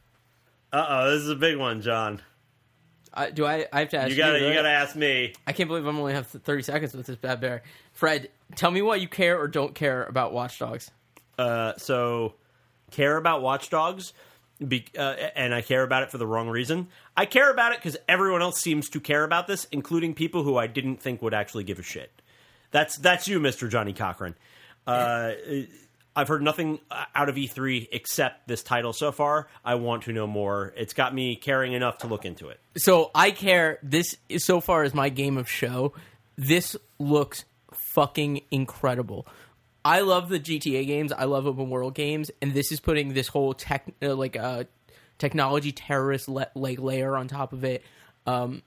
Uh-oh, this is a big one, John. Uh, do I, I have to ask you? You gotta, right? you gotta ask me. I can't believe I'm only have thirty seconds with this bad bear. Fred, tell me what you care or don't care about Watch Dogs. Uh, so, care about Watch Dogs, be, uh, and I care about it for the wrong reason. I care about it because everyone else seems to care about this, including people who I didn't think would actually give a shit. That's that's you, Mister Johnny Cochran. Uh, I've heard nothing out of E three except this title so far. I want to know more. It's got me caring enough to look into it. So I care. This is so far as my game of show. This looks fucking incredible. I love the G T A games. I love open world games, and this is putting this whole tech, uh, like uh, technology terrorist le- like layer on top of it. Um,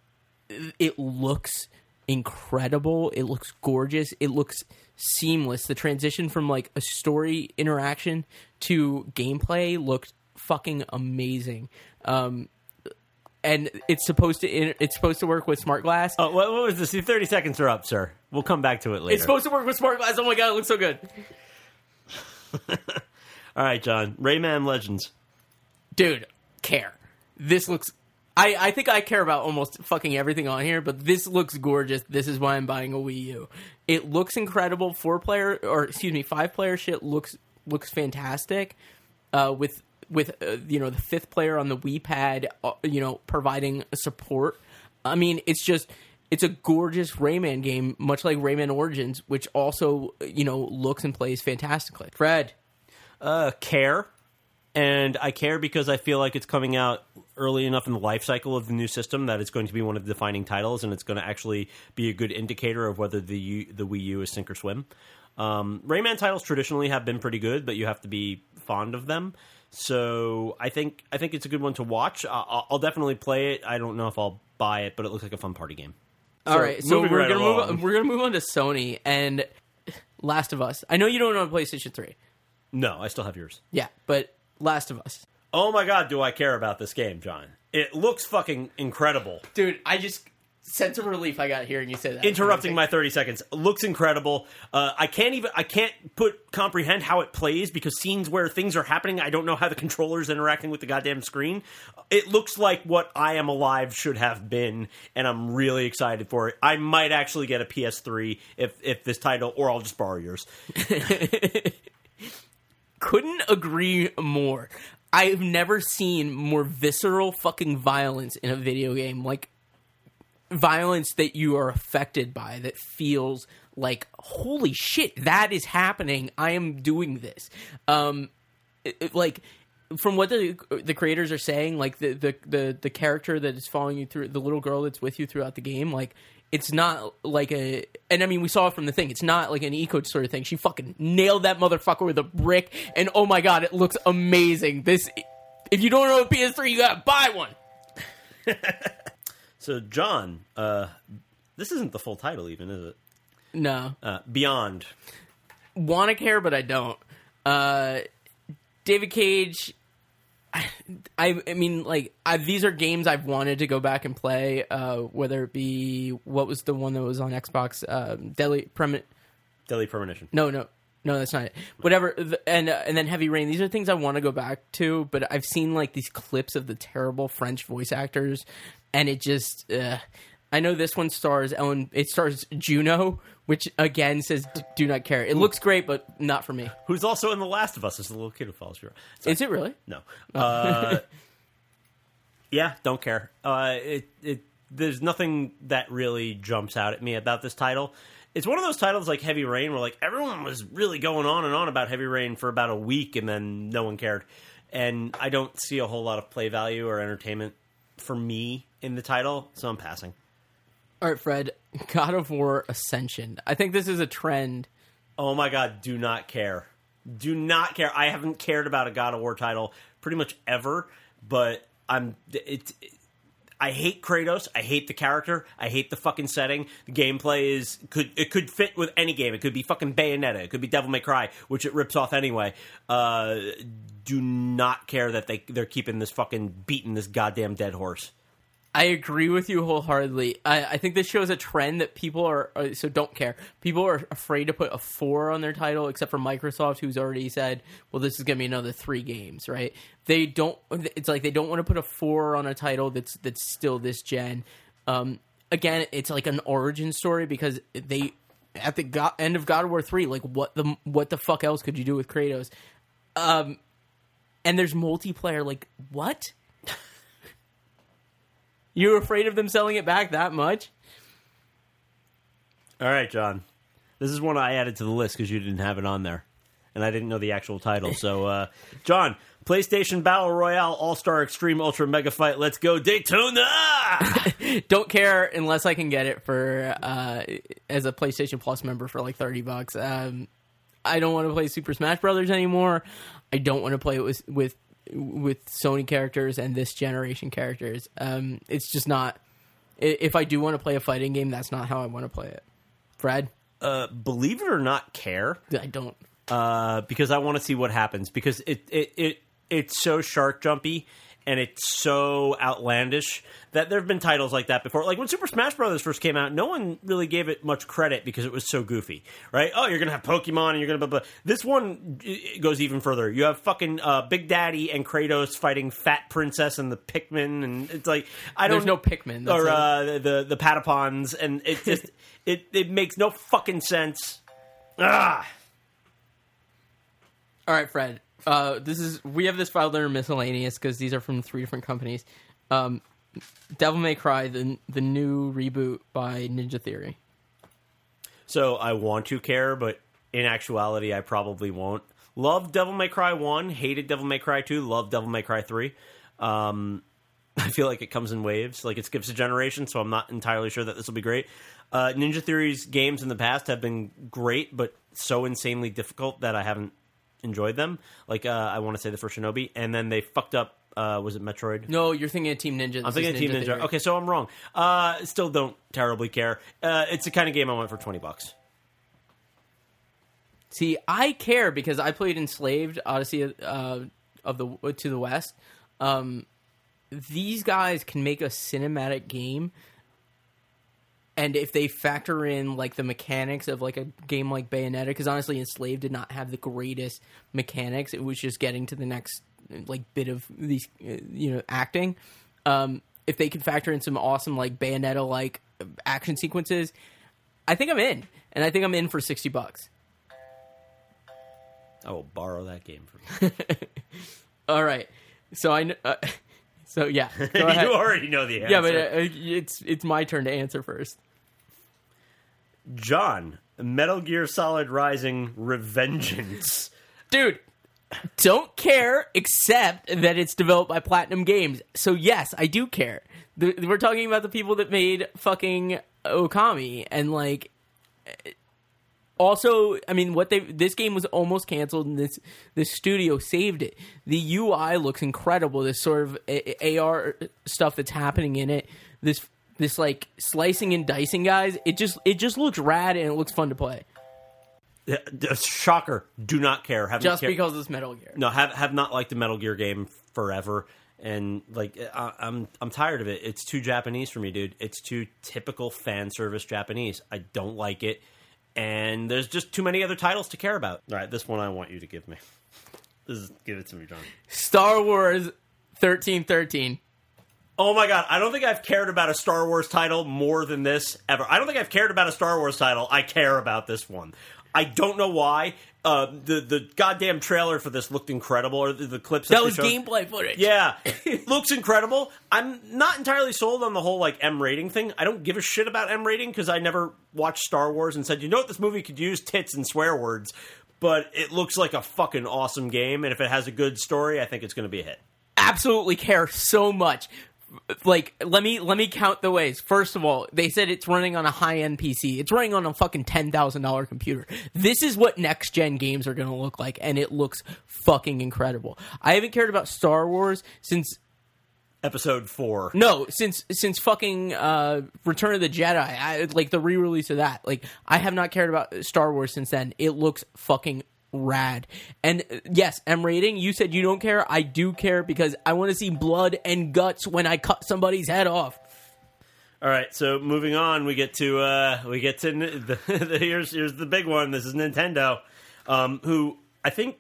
it looks incredible. It looks gorgeous. It looks seamless. The transition from like a story interaction to gameplay looked fucking amazing. Um, and it's supposed to it's supposed to work with Smart Glass. Oh, what, what was this? Your thirty seconds are up, sir. We'll come back to it later. It's supposed to work with Smart Glass. Oh my God, it looks so good. All right, John. Rayman Legends. Dude, care. This looks... I, I think I care about almost fucking everything on here, but this looks gorgeous. This is why I'm buying a Wii U. It looks incredible. Four player, or excuse me, five player shit looks looks fantastic. Uh, with with uh, you know the fifth player on the Wii Pad, uh, you know, providing support. I mean, it's just it's a gorgeous Rayman game, much like Rayman Origins, which also you know looks and plays fantastically. Fred, Uh, care. And I care because I feel like it's coming out early enough in the life cycle of the new system that it's going to be one of the defining titles, and it's going to actually be a good indicator of whether the U, the Wii U is sink or swim. Um, Rayman titles traditionally have been pretty good, but you have to be fond of them. So I think I think it's a good one to watch. I'll, I'll definitely play it. I don't know if I'll buy it, but it looks like a fun party game. all right, so moving we're right gonna move along. on, we're gonna move on to Sony and Last of Us. I know you don't own PlayStation three. No, I still have yours. Yeah, but Last of Us. Oh my god, do I care about this game, John? It looks fucking incredible. Dude, I just... sense of relief I got hearing you say that. Interrupting my thirty seconds. Looks incredible. Uh, I can't even, I can't put, comprehend how it plays because scenes where things are happening, I don't know how the controller's interacting with the goddamn screen. It looks like what I Am Alive should have been, and I'm really excited for it. I might actually get a P S three if, if this title, or I'll just borrow yours. Couldn't agree more. I've never seen more visceral fucking violence in a video game. Like, violence that you are affected by that feels like, holy shit, that is happening. I am doing this. Um, it- it- like, from what the the creators are saying, like, the, the, the, the character that is following you through, the little girl that's with you throughout the game, like, it's not like a... And, I mean, we saw it from the thing. It's not like an eco sort of thing. She fucking nailed that motherfucker with a brick, and oh my god, it looks amazing. This... If you don't know a P S three, you gotta buy one! So, John, uh, this isn't the full title even, is it? No. Uh, Beyond. Want to care, but I don't. Uh, David Cage, I, I mean, like, I, these are games I've wanted to go back and play, uh, whether it be, what was the one that was on Xbox? Uh, Deadly Premon... Deadly Premonition. No, no. No, that's not it. Whatever. th- And uh, and then Heavy Rain. These are things I want to go back to, but I've seen, like, these clips of the terrible French voice actors, and it just... Uh, I know this one stars Ellen... It stars Juno, which, again, says d- do not care. It looks great, but not for me. Who's also in The Last of Us as the little kid who follows you around. So- Is it really? No. Uh, yeah, don't care. Uh, it it there's nothing that really jumps out at me about this title. It's one of those titles like Heavy Rain where like everyone was really going on and on about Heavy Rain for about a week and then no one cared. And I don't see a whole lot of play value or entertainment for me in the title, so I'm passing. All right, Fred. God of War Ascension. I think this is a trend. Oh my god, do not care. Do not care. I haven't cared about a God of War title pretty much ever, but I'm it, it I hate Kratos. I hate the character. I hate the fucking setting. The gameplay is could it could fit with any game. It could be fucking Bayonetta. It could be Devil May Cry, which it rips off anyway. Uh, do not care that they they're keeping this fucking beating this goddamn dead horse. I agree with you wholeheartedly. I, I think this shows a trend that people are, uh, so don't care. People are afraid to put a four on their title, except for Microsoft, who's already said, well, this is going to be another three games, right? They don't, it's like they don't want to put a four on a title that's that's still this gen. Um, again, it's like an origin story because they, at the go- end of God of War three, like what the what the fuck else could you do with Kratos? Um, and there's multiplayer, like, what? You're afraid of them selling it back that much? All right, John. This is one I added to the list because you didn't have it on there. And I didn't know the actual title. So, uh, John, PlayStation Battle Royale All-Star Extreme Ultra Mega Fight. Let's go Daytona! Don't care unless I can get it for uh, as a PlayStation Plus member for like thirty bucks. Um, I don't want to play Super Smash Brothers anymore. I don't want to play it with... with with Sony characters and this generation characters. Um, it's just not... If I do want to play a fighting game, that's not how I want to play it. Fred? Uh, believe it or not, care. I don't. Uh, because I want to see what happens. Because it, it, it it's so shark jumpy and it's so outlandish that there have been titles like that before. Like when Super Smash Brothers first came out, no one really gave it much credit because it was so goofy, right? Oh, you're going to have Pokemon and you're going to blah, blah. This one it goes even further. You have fucking uh, Big Daddy and Kratos fighting Fat Princess and the Pikmin, and it's like I don't There's no Pikmin. That's or a- uh, the the Patapons, and it just it it makes no fucking sense. Ah. All right, Fred. Uh, this is we have this filed under miscellaneous because these are from three different companies. Um, Devil May Cry, the the new reboot by Ninja Theory. So I want to care, but in actuality, I probably won't. Love Devil May Cry one, hated Devil May Cry two, love Devil May Cry three. Um, I feel like it comes in waves, like it skips a generation, so I'm not entirely sure that this will be great. Uh, Ninja Theory's games in the past have been great, but so insanely difficult that I haven't enjoyed them. Like, uh, I want to say the first Shinobi, and then they fucked up, uh, was it Metroid? No, you're thinking of Team Ninja. This I'm thinking is of Team Ninja. Theory. Okay, so I'm wrong. Uh, still don't terribly care. Uh, it's the kind of game I want for twenty bucks. See, I care because I played Enslaved, Odyssey uh, of the to the West. Um, these guys can make a cinematic game, and if they factor in like the mechanics of like a game like Bayonetta, because honestly, Enslaved did not have the greatest mechanics. It was just getting to the next like bit of these, uh, you know, acting. Um, if they could factor in some awesome like Bayonetta like action sequences, I think I'm in, and I think I'm in for sixty bucks. I will borrow that game from you. All right, so I kn- uh, so yeah, go ahead. You already know the answer. Yeah, but uh, it's it's my turn to answer first. John, Metal Gear Solid Rising Revengeance. Dude, don't care except that it's developed by Platinum Games. So yes, I do care. The, we're talking about the people that made fucking Okami, and like also, I mean, what they this game was almost canceled, and this this studio saved it. The U I looks incredible. This sort of A R stuff that's happening in it. This this like slicing and dicing, guys. It just it just looks rad and it looks fun to play. Yeah, shocker. Do not care. Haven't Just care- because it's Metal Gear. No, have have not liked the Metal Gear game forever, and like I, I'm I'm tired of it. It's too Japanese for me, dude. It's too typical fan service Japanese. I don't like it, and there's just too many other titles to care about. All right, this one I want you to give me. This is, give it to me, John. Star Wars thirteen thirteen. Oh my god, I don't think I've cared about a Star Wars title more than this ever. I don't think I've cared about a Star Wars title. I care about this one. I don't know why. Uh, the the goddamn trailer for this looked incredible, or the, the clips that, That they was showed. gameplay footage. Yeah, it looks incredible. I'm not entirely sold on the whole like M rating thing. I don't give a shit about M rating because I never watched Star Wars and said, you know what, this movie could use tits and swear words. But it looks like a fucking awesome game, and if it has a good story, I think it's going to be a hit. Absolutely care so much. Like, let me let me count the ways. First of all, they said it's running on a high-end P C. It's running on a fucking ten thousand dollars computer. This is what next-gen games are going to look like, and it looks fucking incredible. I haven't cared about Star Wars since... Episode four. No, since since fucking uh, Return of the Jedi, I, like the re-release of that. Like, I have not cared about Star Wars since then. It looks fucking rad. And uh, yes, M rating, you said you don't care. I do care because I want to see blood and guts when I cut somebody's head off. All right, so moving on, we get to uh, we get to the, the here's here's the big one. This is Nintendo, um, who I think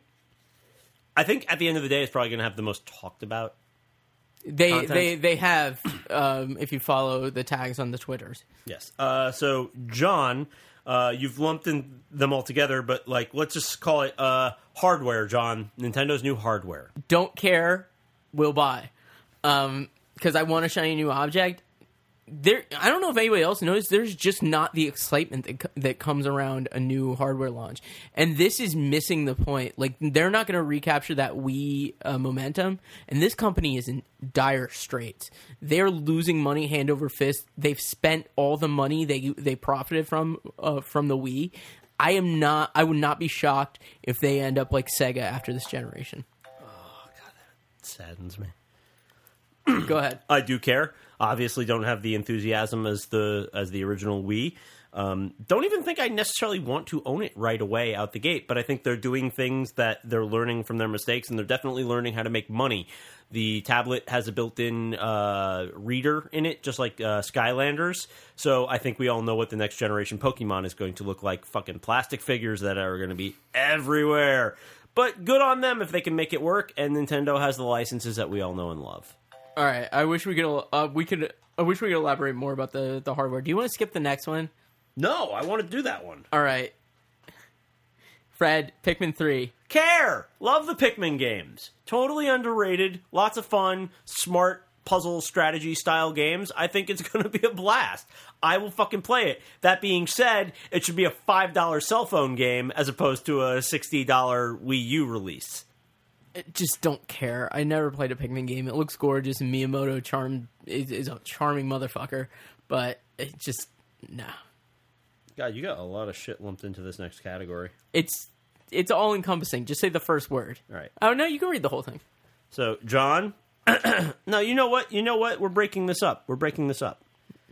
I think at the end of the day is probably going to have the most talked about. They Content. they they have um, if you follow the tags on the Twitters. Yes. Uh, so John, uh, you've lumped in them all together, but like let's just call it uh, hardware. John, Nintendo's new hardware. Don't care, will buy, um, because I want a shiny new object. There, I don't know if anybody else knows. There's just not the excitement that, that comes around a new hardware launch, and this is missing the point. Like, they're not going to recapture that Wii uh, momentum, and this company is in dire straits. They're losing money hand over fist. They've spent all the money they they profited from uh, from the Wii. I am not. I would not be shocked if they end up like Sega after this generation. It saddens me. Go ahead. I do care. Obviously, don't have the enthusiasm as the as the original Wii. Um, don't even think I necessarily want to own it right away out the gate. But I think they're doing things that they're learning from their mistakes, and they're definitely learning how to make money. The tablet has a built-in uh, reader in it, just like uh, Skylanders. So I think we all know what the next generation Pokemon is going to look like. Fucking plastic figures that are going to be everywhere. But good on them if they can make it work. And Nintendo has the licenses that we all know and love. All right. I wish we could. Uh, we could. I wish we could elaborate more about the the hardware. Do you want to skip the next one? No, I want to do that one. All right. Fred, Pikmin three. Care! Love the Pikmin games. Totally underrated. Lots of fun, smart puzzle strategy style games. I think it's going to be a blast. I will fucking play it. That being said, it should be a five dollars cell phone game as opposed to a sixty dollars Wii U release. I just don't care. I never played a Pikmin game. It looks gorgeous, and Miyamoto charm is, is a charming motherfucker. But it just no. God, you got a lot of shit lumped into this next category. It's it's all encompassing. Just say the first word. All right. Oh no, you can read the whole thing. So, John, no, you know what? You know what? We're breaking this up. We're breaking this up.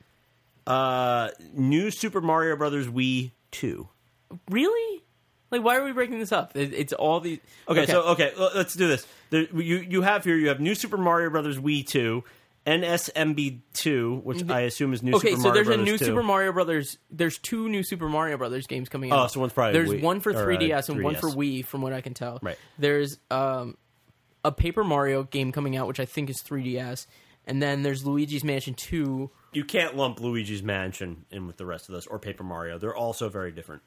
Uh, new Super Mario Brothers Wii two. Really? Like, why are we breaking this up? It, it's all the Okay, so okay, l- let's do this. There, you you have here you have New Super Mario Brothers Wii two, N S M B two, which I assume is New Okay, Super so Mario there's Brothers a new two. Super Mario Brothers. There's two new Super Mario Brothers games coming out. Oh, so one's probably there's Wii- one for or, uh, three D S and one for three D S. Wii, from what I can tell. Right. There's um, a Paper Mario game coming out, which I think is three D S, and then there's Luigi's Mansion two. You can't lump Luigi's Mansion in with the rest of those or Paper Mario. They're all so very different.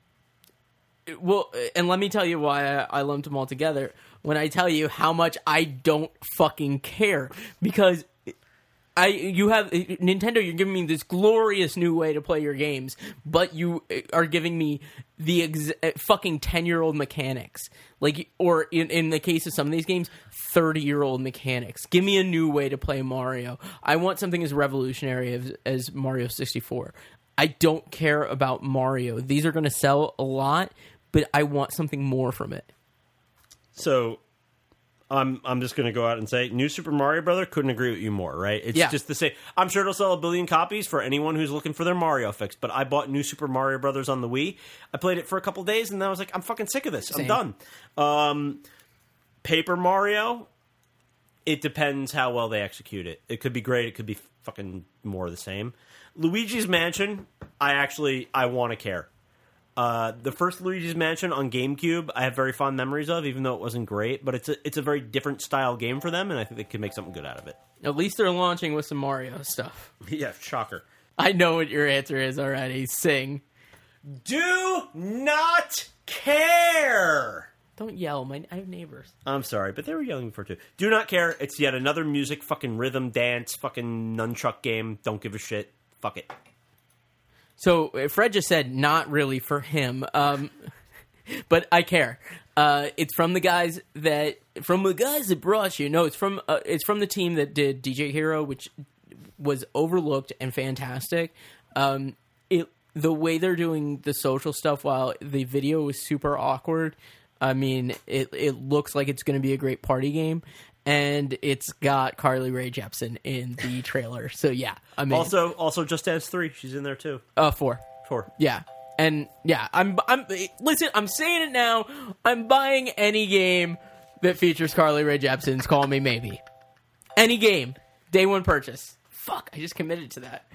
Well, and let me tell you why I, I lumped them all together. When I tell you how much I don't fucking care, because I you have Nintendo, you're giving me this glorious new way to play your games, but you are giving me the ex- fucking ten year old mechanics, like, or in in the case of some of these games, thirty year old mechanics. Give me a new way to play Mario. I want something as revolutionary as, as Mario sixty-four. I don't care about Mario. These are going to sell a lot, but I want something more from it. So, I'm I'm just going to go out and say, New Super Mario Brother, couldn't agree with you more, right? It's Yeah. just the same. I'm sure it'll sell a billion copies for anyone who's looking for their Mario fix, but I bought New Super Mario Brothers on the Wii. I played it for a couple days, and then I was like, I'm fucking sick of this. Same. I'm done. Um, Paper Mario, it depends how well they execute it. It could be great. It could be fucking more of the same. Luigi's Mansion, I actually, I want to care. Uh, the first Luigi's Mansion on GameCube, I have very fond memories of, even though it wasn't great. But it's a it's a very different style game for them, and I think they could make something good out of it. At least they're launching with some Mario stuff. Yeah, shocker. I know what your answer is already. Sing. Do not care. Don't yell. My I have neighbors. I'm sorry, but they were yelling before too. Do not care. It's yet another music, fucking rhythm, dance, fucking nunchuck game. Don't give a shit. Fuck it. So uh, Fred just said not really for him, um, but I care. Uh, it's from the guys that from the guys that brought you. No, it's from uh, it's from the team that did D J Hero, which was overlooked and fantastic. Um, it the way they're doing the social stuff while the video was super awkward. I mean, it it looks like it's going to be a great party game. And it's got Carly Rae Jepsen in the trailer. So, yeah. I mean, Also, also Just Dance three. She's in there, too. uh, four. Four. Yeah. And, yeah, I'm, I'm, listen, I'm saying it now. I'm buying any game that features Carly Rae Jepsen's Call Me Maybe. Any game. Day one purchase. Fuck, I just committed to that.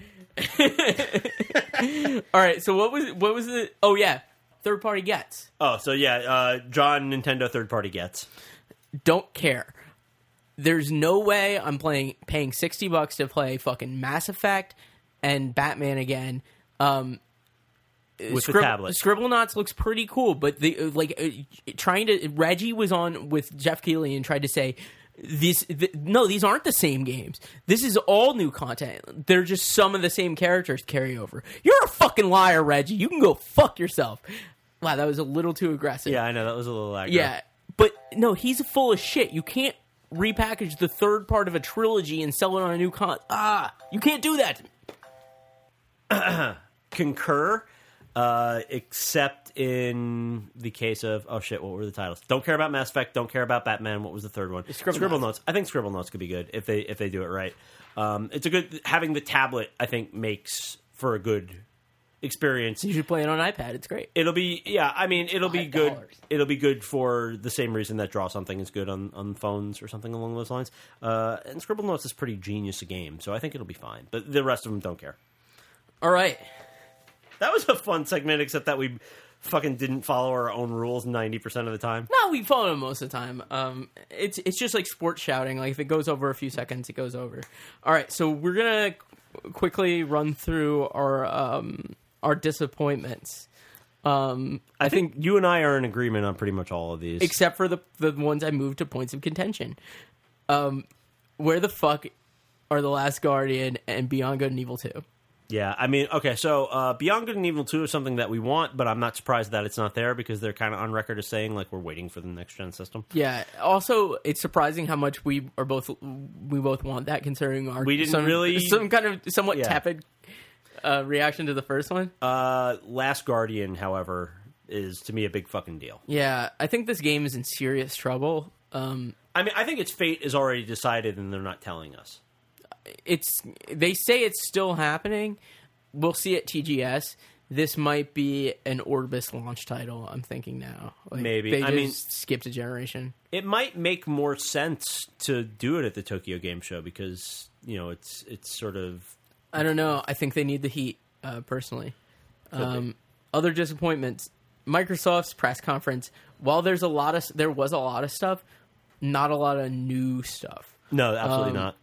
All right, so what was, what was the, oh, yeah. Third party gets. Oh, so yeah, uh, John Nintendo third party gets. Don't care. There's no way I'm playing paying sixty bucks to play fucking Mass Effect and Batman again. Um, With the Scrib- tablet. Scribblenauts looks pretty cool, but the like uh, trying to Reggie was on with Jeff Keighley and tried to say this. Th- no, these aren't the same games. This is all new content. They're just some of the same characters carry over. You're a fucking liar, Reggie. You can go fuck yourself. Wow, that was a little too aggressive. Yeah, I know, that was a little aggro. Yeah, but no, he's full of shit. You can't repackage the third part of a trilogy and sell it on a new con. Ah, you can't do that. Concur, uh, except in the case of, oh shit, what were the titles? Don't care about Mass Effect, don't care about Batman. What was the third one? Scribblenauts. Scribblenauts. I think Scribblenauts could be good if they if they do it right. Um, it's a good, having the tablet, I think, makes for a good experience. You should play it on iPad. It's great. It'll be, yeah, I mean, it'll be Five good. dollars. It'll be good for the same reason that Draw Something is good on, on phones or something along those lines. Uh, and Scribblenauts is pretty genius a game, so I think it'll be fine. But the rest of them don't care. All right. That was a fun segment, except that we fucking didn't follow our own rules ninety percent of the time. No, we follow them most of the time. Um, it's it's just like sports shouting. Like if it goes over a few seconds, it goes over. All right, so we're gonna qu- quickly run through our um, our disappointments. Um, I, think, you and I are in agreement on pretty much all of these. except for the the ones I moved to points of contention. Um, where the fuck are The Last Guardian and Beyond Good and Evil two? Yeah, I mean, okay, so uh, Beyond Good and Evil two is something that we want, but I'm not surprised that it's not there because they're kind of on record as saying, like, we're waiting for the next-gen system. Yeah. Also, it's surprising how much we are both we both want that, considering our We didn't some, really- some kind of somewhat Yeah. tepid uh, reaction to the first one. Uh, Last Guardian, however, is, to me, a big fucking deal. Yeah, I think this game is in serious trouble. Um, I mean, I think its fate is already decided and they're not telling us. it's they say it's still happening. We'll see at T G S. This might be an Orbis launch title. I'm thinking now. Like, Maybe. they I just mean- skipped a generation. It might make more sense to do it at the Tokyo Game Show because, you know, it's it's sort of... I don't know. I think they need the heat. Uh, personally, um, other disappointments. Microsoft's press conference. While there's a lot of there was a lot of stuff, not a lot of new stuff. No, absolutely Um, not.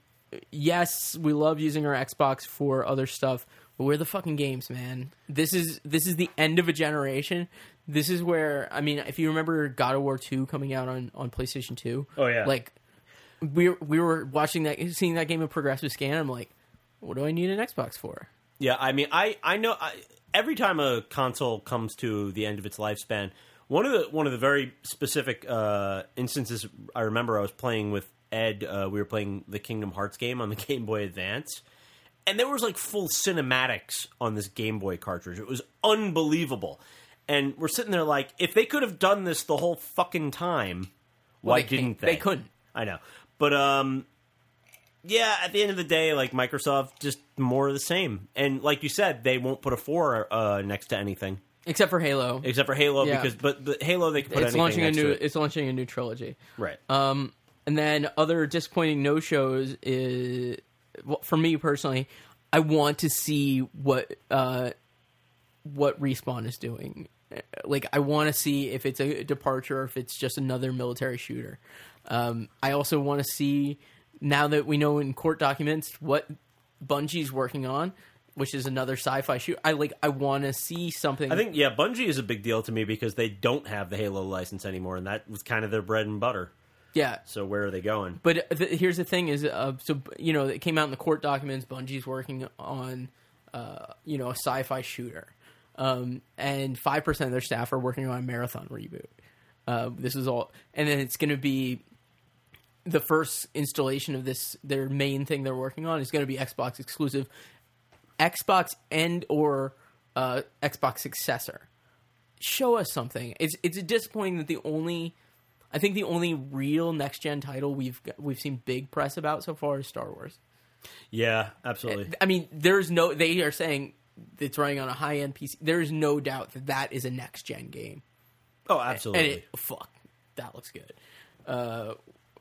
Yes, we love using our Xbox for other stuff, but where are the fucking games, man? This is this is the end of a generation. This is where, I mean, if you remember God of War two coming out on, on PlayStation two. Oh, yeah. Like, we we were watching that, seeing that game of Progressive Scan. I'm like, what do I need an Xbox for? Yeah, I mean, I, I know I, every time a console comes to the end of its lifespan, one of the one of the very specific uh, instances I remember I was playing with Ed, uh, we were playing the Kingdom Hearts game on the Game Boy Advance, and there was like full cinematics on this Game Boy cartridge. It was unbelievable. And we're sitting there like, if they could have done this the whole fucking time, why Well, they didn't can't- they? They couldn't. I know. But, um, yeah, at the end of the day, like, Microsoft, just more of the same. And like you said, they won't put a four uh, next to anything. Except for Halo. Except for Halo, Yeah. because, but, but Halo, they can put It's anything launching a next new. to it. It's launching a new trilogy. Right. Um, and then other disappointing no shows is, well, for me personally, I want to see what uh, what Respawn is doing. Like, I want to see if it's a departure or if it's just another military shooter. Um, I also want to see, now that we know in court documents what Bungie's working on, which is another sci-fi shoot. I like. I want to see something. I think, yeah, Bungie is a big deal to me because they don't have the Halo license anymore, and that was kind of their bread and butter. Yeah. So where are they going? But the, here's the thing: is uh, so you know it came out in the court documents. Bungie's working on uh, you know a sci-fi shooter, um, and five percent of their staff are working on a Marathon reboot. Uh, this is all, and then it's going to be the first installation of this. Their main thing they're working on is going to be Xbox exclusive. Xbox and or uh, Xbox successor. Show us something. It's it's disappointing that the only, I think the only real next gen title we've we've seen big press about so far is Star Wars. Yeah, absolutely. I mean, there's no. They are saying it's running on a high end P C. There is no doubt that that is a next gen game. Oh, absolutely. And it, fuck, that looks good. Uh,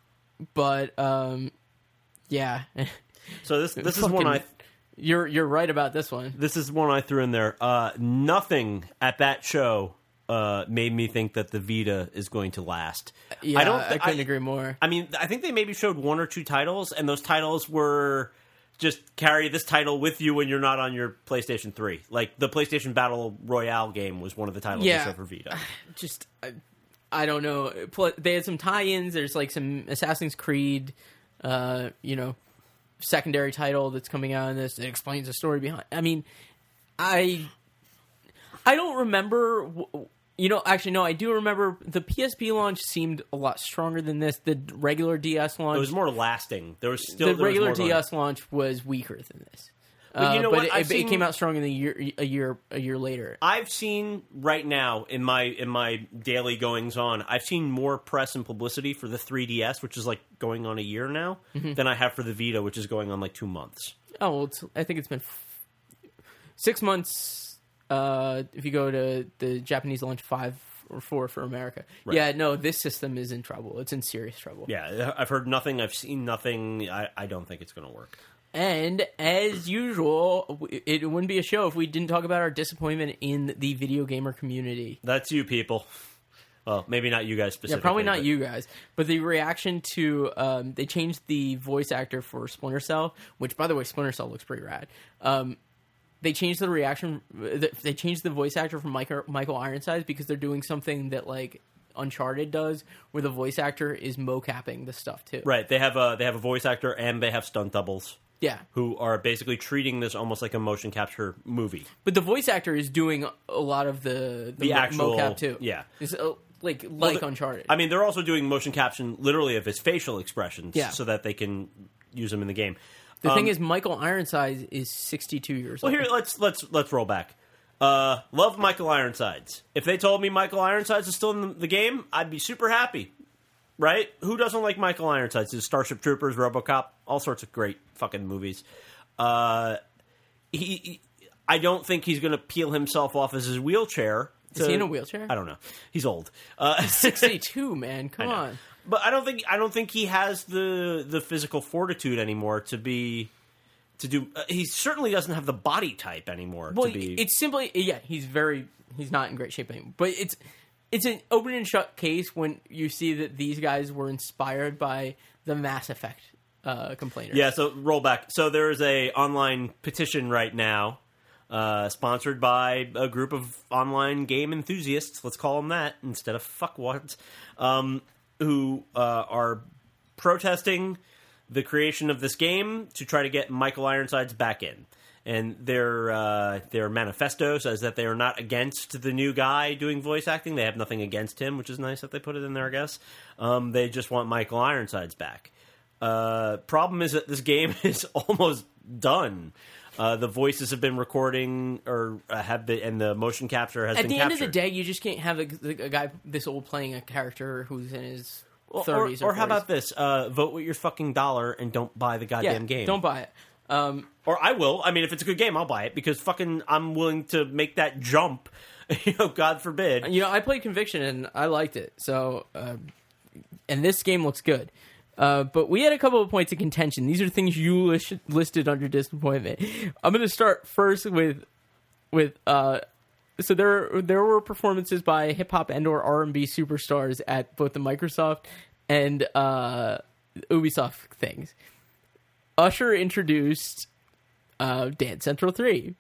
but um, yeah. So this this is one I. You're you're right about this one. This is one I threw in there. Uh, nothing at that show uh, made me think that the Vita is going to last. Yeah, I don't. I Th- couldn't I, agree more. I mean, I think they maybe showed one or two titles, and those titles were just carry this title with you when you're not on your PlayStation three. Like the PlayStation Battle Royale game was one of the titles Yeah. they showed for Vita. Just I, I don't know. Plus, they had some tie-ins. There's like some Assassin's Creed, uh, you know, secondary title that's coming out in this. It explains the story behind. I mean, I I don't remember. You know, actually, no, I do remember the P S P launch seemed a lot stronger than this. The regular D S launch, It was more lasting. There was still the there was regular more going D on. S launch was weaker than this. But you know uh, but what? It, I've it, seen- it came out strong in the year, a year, a year later. I've seen right now in my in my daily goings on, I've seen more press and publicity for the three D S, which is like going on a year now, Mm-hmm. than I have for the Vita, which is going on like two months. Oh, well, it's, I think it's been f- six months. Uh, if you go to the Japanese launch, five or four for America. Right. Yeah, no, this system is in trouble. It's in serious trouble. Yeah, I've heard nothing. I've seen nothing. I, I don't think it's going to work. And as usual, it wouldn't be a show if we didn't talk about our disappointment in the video gamer community. That's you people. Well, maybe not you guys Yeah, specifically. probably not but- you guys, but the reaction to um, they changed the voice actor for Splinter Cell, which, by the way, Splinter Cell looks pretty rad. Um, they changed the reaction. They changed the voice actor from Michael, Michael Ironsides because they're doing something that like Uncharted does, where the voice actor is mocapping the stuff too. Right. They have a they have a voice actor and they have stunt doubles Yeah, who are basically treating this almost like a motion capture movie. but the voice actor is doing a lot of the the, The mo- actual- mocap too. yeah. It's, uh, like Well, like the- Uncharted. I mean, they're also doing motion caption literally of his facial expressions, Yeah. so that they can use them in the game. the um, thing is, Michael Ironsides is sixty-two years Well, old. here let's let's let's roll back. Uh, love Michael Ironsides. If they told me Michael Ironsides is still in the, the game, I'd be super happy. Right? Who doesn't like Michael Ironsides? His Starship Troopers, RoboCop, all sorts of great fucking movies. Uh, he, he I don't think he's going to peel himself off as his wheelchair. Is he in a wheelchair? I don't know. He's old. Uh, sixty-two, man. Come I know. on. But I don't think I don't think he has the the physical fortitude anymore to be to do. Uh, he certainly doesn't have the body type anymore Well, to be. it's simply yeah. He's very he's not in great shape anymore. But it's it's an open and shut case when you see that these guys were inspired by the Mass Effect uh, complainers. Yeah. So roll back. So there is a online petition right now, uh, sponsored by a group of online game enthusiasts. Let's call them that instead of fuckwads, um, who uh, are protesting the creation of this game to try to get Michael Ironsides back in. And their uh, their manifesto says that they are not against the new guy doing voice acting. They have nothing against him, which is nice that they put it in there, I guess. Um, they just want Michael Ironsides back. Uh, problem is that this game is almost done. Uh, the voices have been recording, or uh, have been, and the motion capture has At been the captured. end of the day, you just can't have a, a guy this old playing a character who's in his Or, thirties. or, Or, or how 40s. about this? Uh, vote with your fucking dollar and don't buy the yeah, goddamn game. Don't buy it. Um, Or I will. I mean, if it's a good game, I'll buy it because fucking I'm willing to make that jump. You know, God forbid. you know, I played Conviction and I liked it. So, uh, and this game looks good. Uh, but we had a couple of points of contention. These are things you list- listed under disappointment. I'm going to start first with with. Uh, so there there were performances by hip hop and or R and B superstars at both the Microsoft and uh, Ubisoft things. Usher introduced uh, Dance Central three.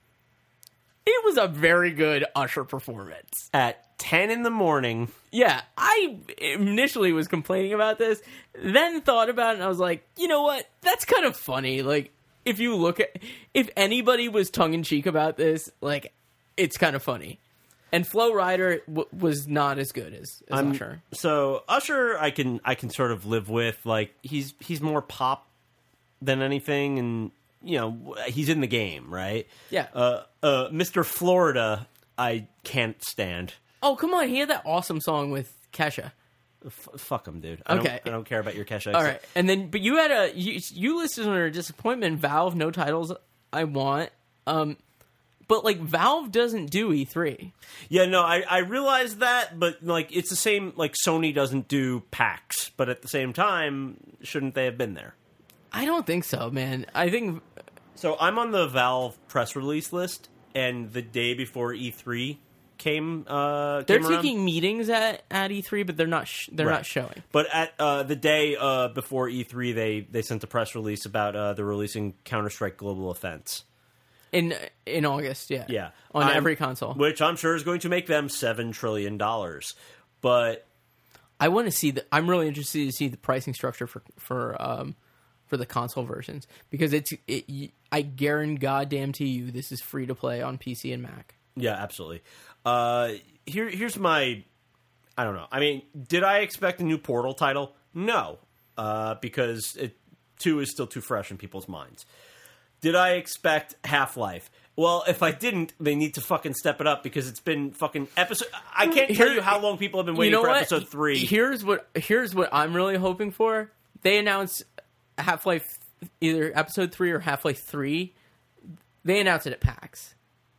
It was a very good Usher performance. At ten in the morning, Yeah, I initially was complaining about this, then thought about it, and I was like, you know what? That's kind of funny. Like, if you look at, if anybody was tongue in cheek about this, like, it's kind of funny. And Flo Rida w- was not as good as, as I'm- Usher. So Usher, I can I can sort of live with. Like he's he's more pop than anything, and you know he's in the game, right? Yeah. Uh, uh, Mister Florida, I can't stand. Oh, come on. He had that awesome song with Kesha. F- fuck him, dude. I Okay. Don't, I don't care about your Kesha. All right. And then, but you had a, you, you listed under disappointment, Valve, no titles I want. Um, but like Valve doesn't do E three. Yeah, no, I, I realize that, but like it's the same. Like Sony doesn't do PAX, but at the same time, shouldn't they have been there? I don't think so, man. I think So I'm on the Valve press release list, and the day before E three came, uh, they're came around- taking meetings at, at E three, but they're not sh- they're Right. not showing. But at uh, the day uh, before E three, they they sent a press release about uh, they're releasing Counter Strike Global Offense. In in August, yeah. Yeah, On I'm- every console. which I'm sure is going to make them seven trillion dollars. But I want to see the I'm really interested to see the pricing structure for for um for the console versions because it's it, I guarantee goddamn to you this is free to play on P C and Mac. yeah, absolutely. Uh, here here's my I don't know. I mean, did I expect a new Portal title? No, uh, because it, two is still too fresh in people's minds. Did I expect Half-Life? Well, if I didn't, they need to fucking step it up because it's been fucking episode. I can't tell Here- you how long people have been waiting you know for what? episode three. Here's what here's what I'm really hoping for. They announced Half-Life either episode three or Half-Life three. They announced it at PAX.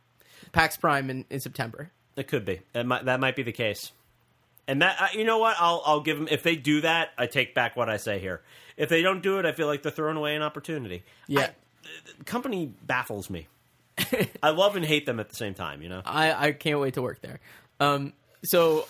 PAX Prime in, in September. It could be. That might, that might be the case. And that uh, you know what? I'll I'll give them. If they do that, I take back what I say here. If they don't do it, I feel like they're throwing away an opportunity. Yeah. I, the company baffles me. I love and hate them at the same time. You know. I, I can't wait to work there. Um, so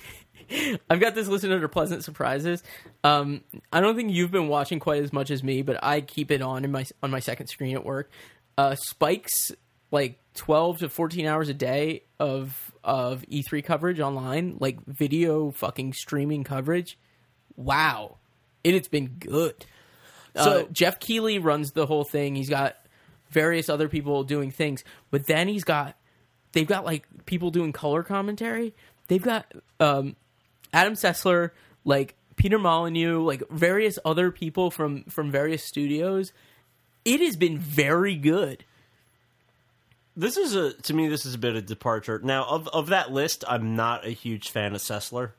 I've got this listed under pleasant surprises. Um, I don't think you've been watching quite as much as me, but I keep it on in my on my second screen at work. Uh, Spike's like twelve to fourteen hours a day of of E three coverage online, like video fucking streaming coverage. Wow, it has been good. So- uh, Jeff Keighley runs the whole thing. He's got various other people doing things, but then he's got they've got like people doing color commentary. They've got um, Adam Sessler, like Peter Molyneux, like various other people from from various studios. It has been very good. This is a to me. This is a bit of departure. Now, of of that list, I'm not a huge fan of Sessler.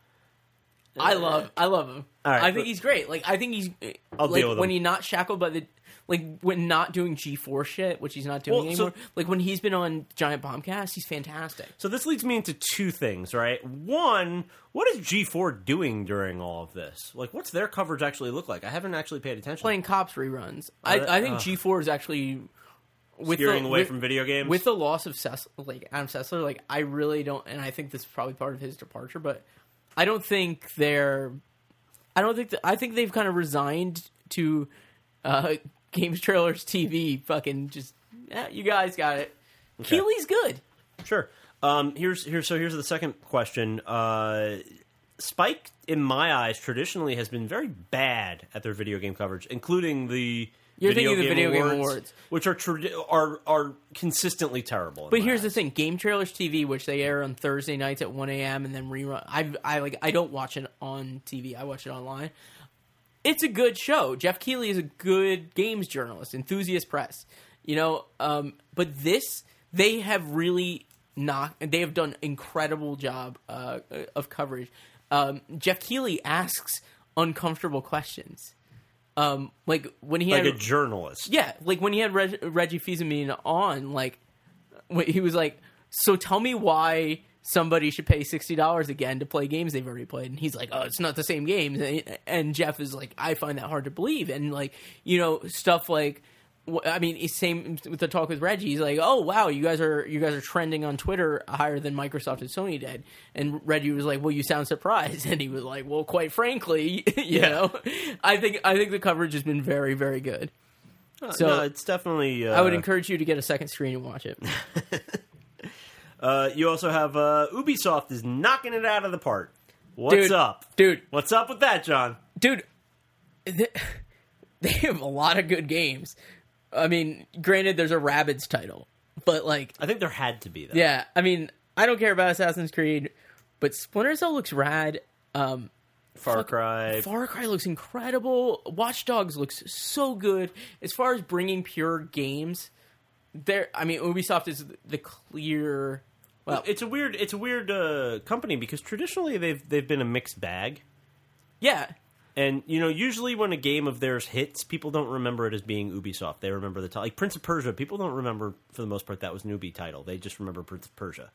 I love I love him. All right, I think but- he's great. Like I think he's I'll like deal with when him. he's not shackled by the like when not doing G four shit, which he's not doing Well, so- anymore. Like when he's been on Giant Bombcast, he's fantastic. So this leads me into two things, right? One, what is G four doing during all of this? Like, what's their coverage actually look like? I haven't actually paid attention. Playing Cops reruns. I, Uh, I think ugh. G four is actually with Steering the, away with- from video games? with the loss of Cess, like Adam Sessler. Like I really don't, and I think this is probably part of his departure. But I don't think they're. I don't think that, I think they've kind of resigned to uh, Games Trailers T V. Fucking just eh, you guys got it. Keeley's good. Sure. Um, here's here's so here's the second question. Uh, Spike, in my eyes, traditionally has been very bad at their video game coverage, including the You're video thinking the game Video Game awards, Awards. which are tradi- are are consistently terrible. in But my here's the eyes. thing: Game Trailers T V, which they air on Thursday nights at one a.m. and then rerun. I I like I don't watch it on T V. I watch it online. It's a good show. Jeff Keighley is a good games journalist, enthusiast press. You know, um, but this they have really not. They have done incredible job uh, of coverage. Um, Jeff Keighley asks uncomfortable questions. Um, like when he Like had a journalist. yeah, like when he had Reg, Reggie Fils-Aimé on, like when he was like, "So tell me why somebody should pay sixty dollars again to play games they've already played," and he's like, "Oh, it's not the same games." And, and Jeff is like, "I find that hard to believe," and like you know stuff like. I mean, it's same with the talk with Reggie. He's like, "Oh wow, you guys are you guys are trending on Twitter higher than Microsoft and Sony did." And Reggie was like, "Well, you sound surprised." And he was like, "Well, quite frankly, you Yeah. know, I think I think the coverage has been very very good." So no, it's definitely. Uh, I would encourage you to get a second screen and watch it. Uh, you also have uh, Ubisoft is knocking it out of the park. What's Dude, up, dude? What's up with that, John? Dude, they, they have a lot of good games. I mean, granted, there's a Rabbids title, but like, I think there had to be that. yeah, I mean, I don't care about Assassin's Creed, but Splinter Cell looks rad. Um, Far fuck- Cry. Far Cry looks incredible. Watch Dogs looks so good. As far as bringing pure games, there. I mean, Ubisoft is the clear. Well, It's a weird. It's a weird uh, company because traditionally they've they've been a mixed bag. yeah, And, you know, usually when a game of theirs hits, people don't remember it as being Ubisoft. They remember the title. Like Prince of Persia, people don't remember, for the most part, that was an Ubi title. They just remember Prince of Persia.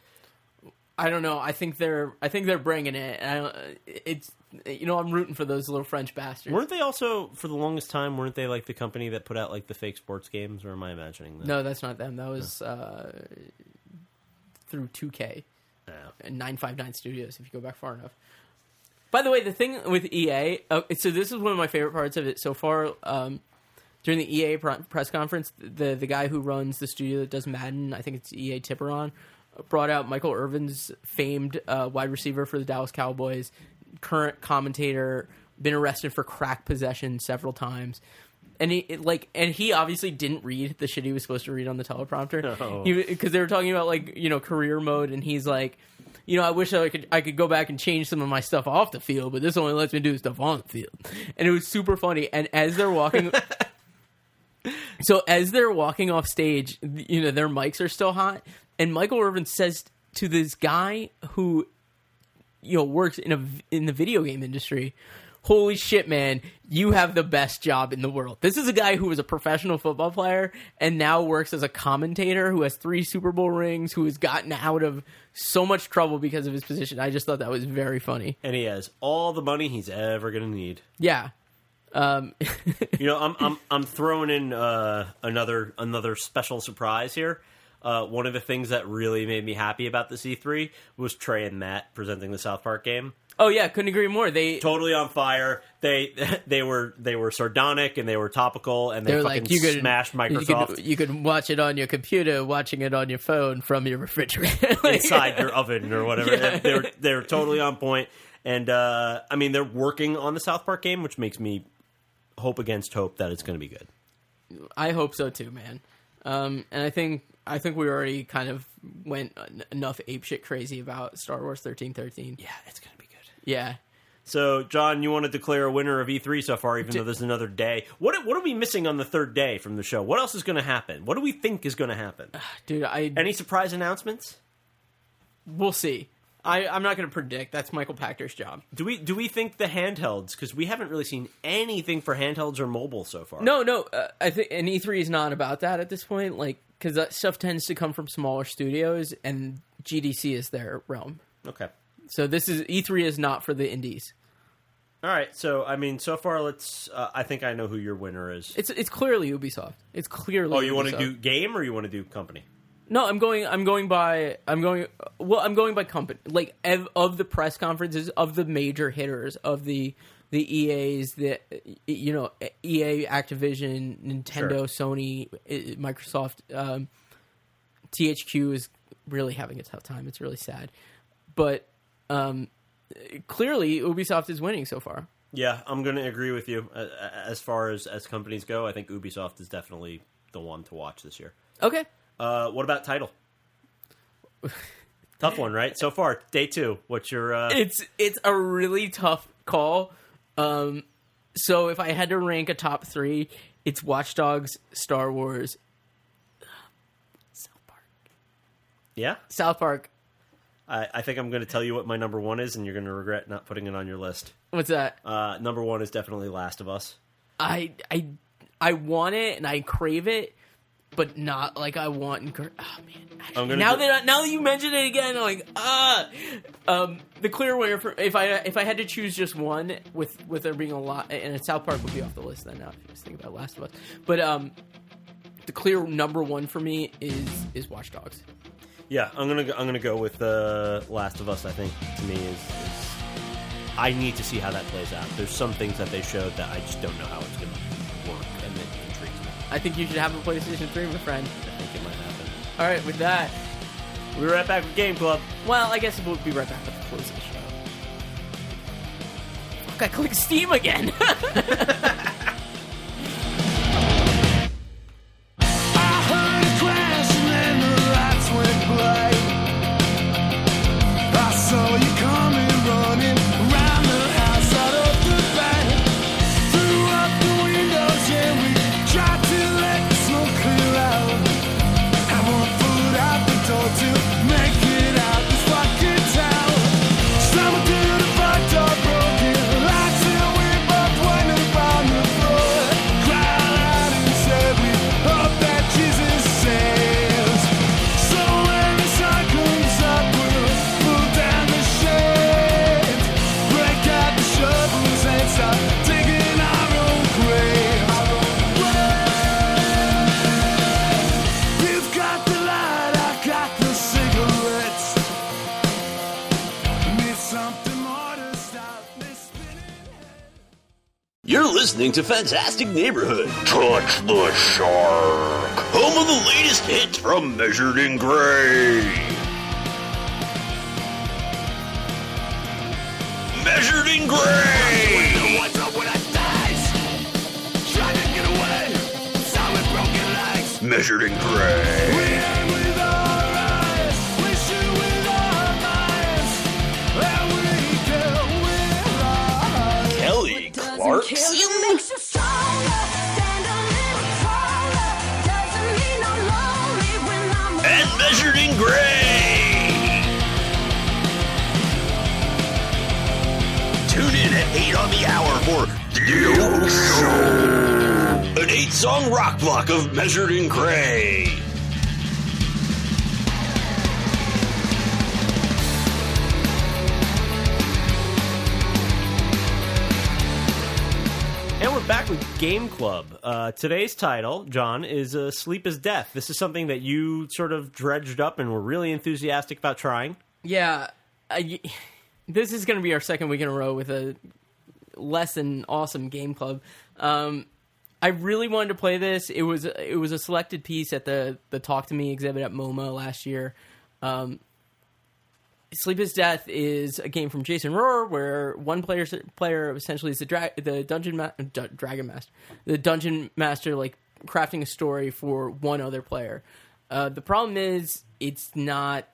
I don't know. I think they're. I think they're bringing it. I don't, it's. You know, I'm rooting for those little French bastards. Weren't they also, for the longest time, weren't they like the company that put out like the fake sports games? Or am I imagining that? No, that's not them. That was uh, through two K No. and nine five nine Studios. If you go back far enough. By the way, the thing with E A. Uh, so this is one of my favorite parts of it so far. Um, during the E A pr- press conference, the the guy who runs the studio that does Madden, I think it's E A Tiburon, brought out Michael Irvin's famed uh, wide receiver for the Dallas Cowboys, current commentator, been arrested for crack possession several times. And he it, like, and he obviously didn't read the shit he was supposed to read on the teleprompter, No. because they were talking about like you know career mode, and he's like, you know, I wish I could I could go back and change some of my stuff off the field, but this only lets me do stuff on the field, and it was super funny. And as they're walking, so as they're walking off stage, you know, their mics are still hot, and Michael Irvin says to this guy who, you know, works in a in the video game industry, "Holy shit, man, you have the best job in the world." This is a guy who was a professional football player and now works as a commentator, who has three Super Bowl rings, who has gotten out of so much trouble because of his position. I just thought that was very funny. And he has all the money he's ever going to need. Yeah. Um, You know, I'm I'm I'm throwing in uh, another another special surprise here. Uh, one of the things that really made me happy about the C three was Trey and Matt presenting the South Park game. oh yeah, couldn't agree more. They Totally on fire. They they were they were sardonic and they were topical and they, they were fucking like, you could smashed You Microsoft could, you could watch it on your computer, watching it on your phone from your refrigerator. Like- inside your oven or whatever. Yeah. They were they were totally on point. And uh, I mean, they're working on the South Park game, which makes me hope against hope that it's going to be good. I hope so too, man. Um, and I think I think we already kind of went en- enough apeshit crazy about Star Wars thirteen thirteen. Yeah, it's going to be good. Yeah. So, John, you want to declare a winner of E three so far, even though there's another day. What what are we missing on the third day from the show? What else is going to happen? What do we think is going to happen? Dude, I Any surprise announcements? we'll see. I, I'm not going to predict. That's Michael Pachter's job. Do we do we think the handhelds? Because we haven't really seen anything for handhelds or mobile so far. No, no. Uh, I think and E three is not about that at this point. Like, because that stuff tends to come from smaller studios, and G D C is their realm. Okay. So this is E three is not for the indies. All right. So, I mean, so far, let's. Uh, I think I know who your winner is. It's it's clearly Ubisoft. It's clearly. Oh, you want to Ubisoft. do game or you want to do company? No, I'm going. I'm going by. I'm going. Well, I'm going by company. Like ev, of the press conferences of the major hitters of the the E As, the you know E A, Activision, Nintendo, Sony, eh, Microsoft. Um, T H Q is really having a tough time. It's really sad, but um, clearly Ubisoft is winning so far. Yeah, I'm going to agree with you. Uh, as far as as companies go, I think Ubisoft is definitely the one to watch this year. Okay. Uh, what about title? Tough one, right? So far, day two. What's your? Uh... It's it's a really tough call. Um, so if I had to rank a top three, it's Watch Dogs, Star Wars, South Park. Yeah. South Park. I, I think I'm going to tell you what my number one is, and you're going to regret not putting it on your list. What's that? Uh, number one is definitely Last of Us. I I I want it and I crave it, but not like I want. And cra- oh man! I'm gonna now do- that now that you mention it again, I'm like ah. Um, the clear winner for if I if I had to choose just one, with with there being a lot, and South Park would be off the list then. Now if you just think about Last of Us, but um, the clear number one for me is is Watch Dogs. Yeah, I'm gonna go, I'm gonna go with uh, Last of Us. I think to me is, is I need to see how that plays out. There's some things that they showed that I just don't know how it's gonna work, and it intrigues me. I think you should have a PlayStation three, my friend. I think it might happen. All right, with that, We'll be right back with Game Club. well, I guess we'll be right back with the close of the show. Fuck, I clicked Steam again. You're listening to Fantastic Neighborhood. Touch the Shark. Home of the latest hits from Measured in Grey. Measured in Grey. What's up when I dies? Trying to get away. Solid broken legs. Measured in Grey. We aim with our eyes. We shoot with our minds. And we kill with our eyes. Kelly Clarkson. You makes you stronger, stand a little taller. Doesn't mean I'm lonely when I'm And Measured in Grey. Tune in at eight on the hour for The Old Show. An eight-song rock block of Measured in Grey. And we're back with Game Club. Uh, today's title, John, is uh, Sleep is Death. This is something that you sort of dredged up and were really enthusiastic about trying. Yeah, I, this is going to be our second week in a row with a less than awesome Game Club. Um, I really wanted to play this. It was it was a selected piece at the the Talk to Me exhibit at MoMA last year. Um, Sleep is Death is a game from Jason Rohrer where one player player essentially is the dra- the dungeon ma- d- dragon master, the dungeon master, like crafting a story for one other player. Uh, the problem is it's not.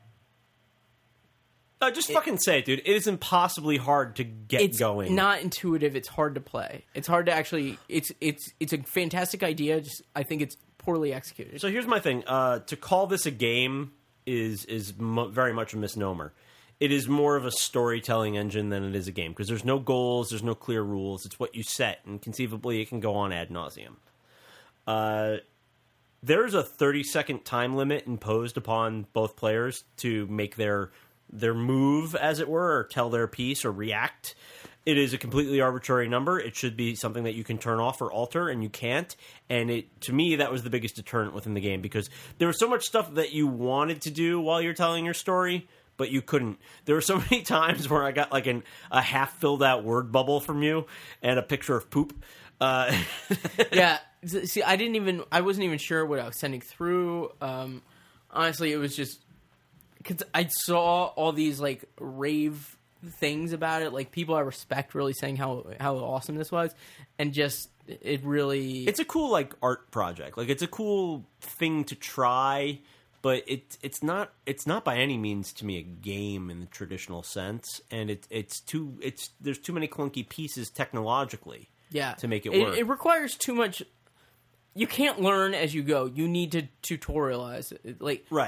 Uh, just fucking say it, dude. It is impossibly hard to get It's going. not intuitive. It's hard to play. It's hard to actually. It's it's it's a fantastic idea. Just I think it's poorly executed. So here's my thing. Uh, to call this a game is is mo- very much a misnomer. It is more of a storytelling engine than it is a game because there's no goals, there's no clear rules. It's what you set, and conceivably it can go on ad nauseum. Uh, there's a thirty second time limit imposed upon both players to make their their move, as it were, or tell their piece or react. It is a completely arbitrary number. It should be something that you can turn off or alter, and you can't. And it, to me, that was the biggest deterrent within the game because there was so much stuff that you wanted to do while you're telling your story, but you couldn't. There were so many times where I got like an, a half-filled out word bubble from you and a picture of poop. Uh, Yeah. See, I didn't even. I wasn't even sure what I was sending through. Um, honestly, it was just because I saw all these like rave things about it, like people I respect really saying how how awesome this was, and just it really. it's a cool like art project. Like it's a cool thing to try, but it it's not it's not by any means to me a game in the traditional sense, and it it's too it's there's too many clunky pieces technologically. Yeah, to make it it work. It requires too much. You can't learn as you go. You need to tutorialize it. Like Right.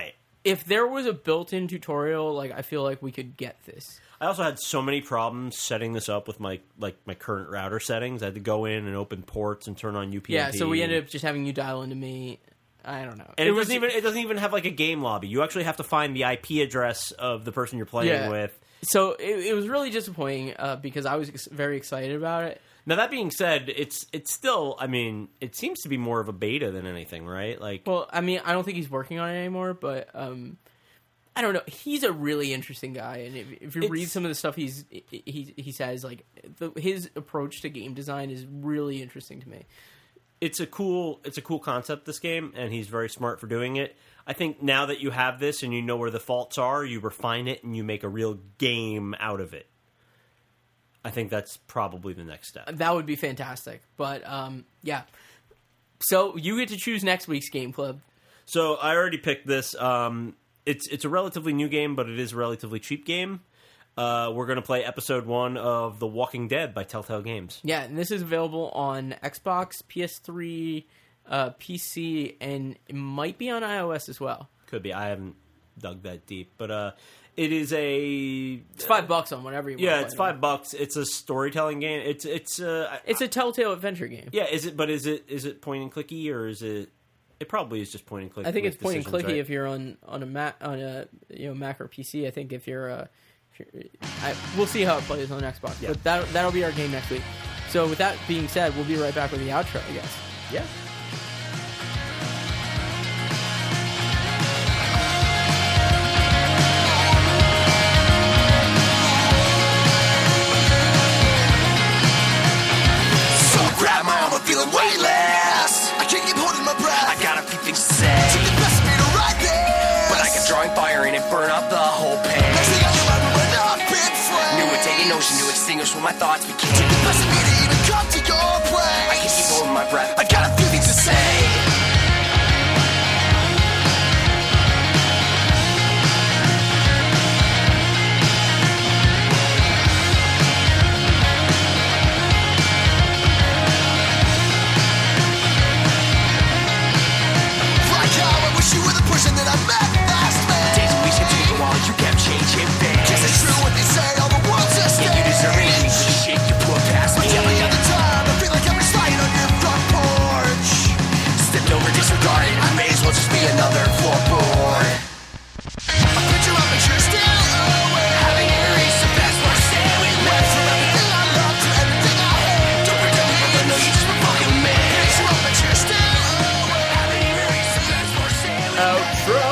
if there was a built-in tutorial, like I feel like we could get this. I also had so many problems setting this up with my like my current router settings. I had to go in and open ports and turn on U P n P. Yeah, so we ended up just having you dial into me. I don't know. And it, it doesn't even it doesn't even have like a game lobby. You actually have to find the I P address of the person you're playing Yeah. with. So it, it was really disappointing uh, because I was ex- very excited about it. Now that being said, it's it's still. I mean, it seems to be more of a beta than anything, right? Like, Well, I mean, I don't think he's working on it anymore, but um, I don't know. He's a really interesting guy, and if, if you It's- read some of the stuff he's he he says, like the, his approach to game design is really interesting to me. it's a cool it's a cool concept, this game, and he's very smart for doing it. I think now that you have this and you know where the faults are, you refine it and you make a real game out of it. I think that's probably the next step. That would be fantastic. But um, yeah, so you get to choose next week's Game Club. So I already picked this. Um, it's it's a relatively new game, but it is a relatively cheap game. Uh, we're going to play episode one of The Walking Dead by Telltale Games. Yeah, and this is available on Xbox, P S three, uh, P C, and it might be on iOS as well. Could be. I haven't dug that deep, but uh, it is a. It's five bucks on whatever you want. Yeah, to it's play. five bucks. It's a storytelling game. It's it's uh, It's a Telltale adventure game. yeah. Is it? But is it is it point and clicky or is it? It probably is just point and clicky. I think with it's point and decisions, clicky right? if you're on on a Mac on a you know Mac or P C. I think if you're, uh, if you're I, we'll see how it plays on Xbox. Yeah. But that that'll be our game next week. So with that being said, we'll be right back with the outro, I guess. Yeah. So grab my arm, I'm feeling weightless. I can't keep holding my breath. I got a few things to say. Take the best of me to write this. But I can drawing fire and it burn up the whole page. Next thing I knew, I we're not been friends. Knew it take an ocean to extinguish what my thoughts became. Take the best of me to even come to your place. I can't keep holding my breath. I got a few things to say. Like how I wish you were the person that I met last May. Days and weeks continue to go on, you kept changing things. Guess it's true what they say, all the world's a stage. Yeah, you deserve anything for the shit you put past me. But every other time, I feel like I'm sliding on your front porch. Stepped over, disregarded, I may as well just be another floorboard. I picture up and you're still away. Having erased the best part, stay with me. From everything I love to everything I hate. Don't pretend me, I know you just been fucking with me. Picture up and you're still away. Having erased the best part, stay with me. Outro.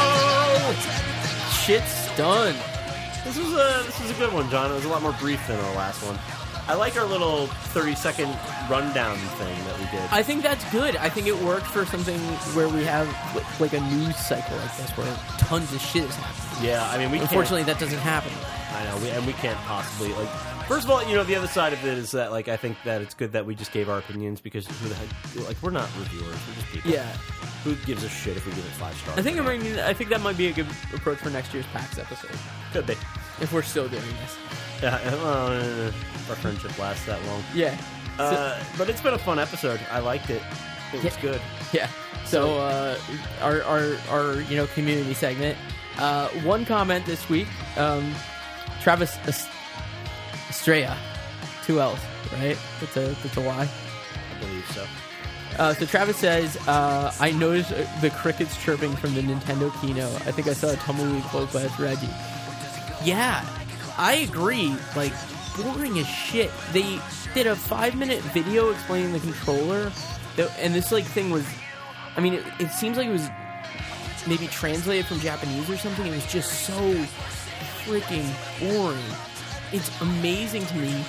Shit's done. This was a this was a good one, John. It was a lot more brief than our last one. I like our little thirty second rundown thing that we did. I think that's good. I think it worked for something where we have like a news cycle like this, where tons of shit is happening. Yeah, I mean, we Unfortunately, that doesn't happen. can't, I know, we, and we can't possibly like. First of all, you know, the other side of it is that like I think that it's good that we just gave our opinions because who the heck, like we're not reviewers, we're just people. Yeah, Who gives a shit if we give it five stars? I think or I not? mean I think that might be a good approach for next year's PAX episode Could be. if we're still doing this. Yeah, well, uh, our friendship lasts that long. Yeah, Uh, but it's been a fun episode. I liked it. It was Yeah. good. yeah. So uh, our our our you know community segment. Uh, one comment this week. Um, Travis Est- Estrella, two L's, right? That's a that's a Y. I believe so. Uh, so Travis says, uh, I noticed uh, the crickets chirping from the Nintendo keynote. I think I saw a tumbleweed float past Reggie. Yeah, I agree. Like, boring as shit. They did a five minute video explaining the controller, that, and this like thing was, I mean, it, it seems like it was maybe translated from Japanese or something. It was just so freaking boring. It's amazing to me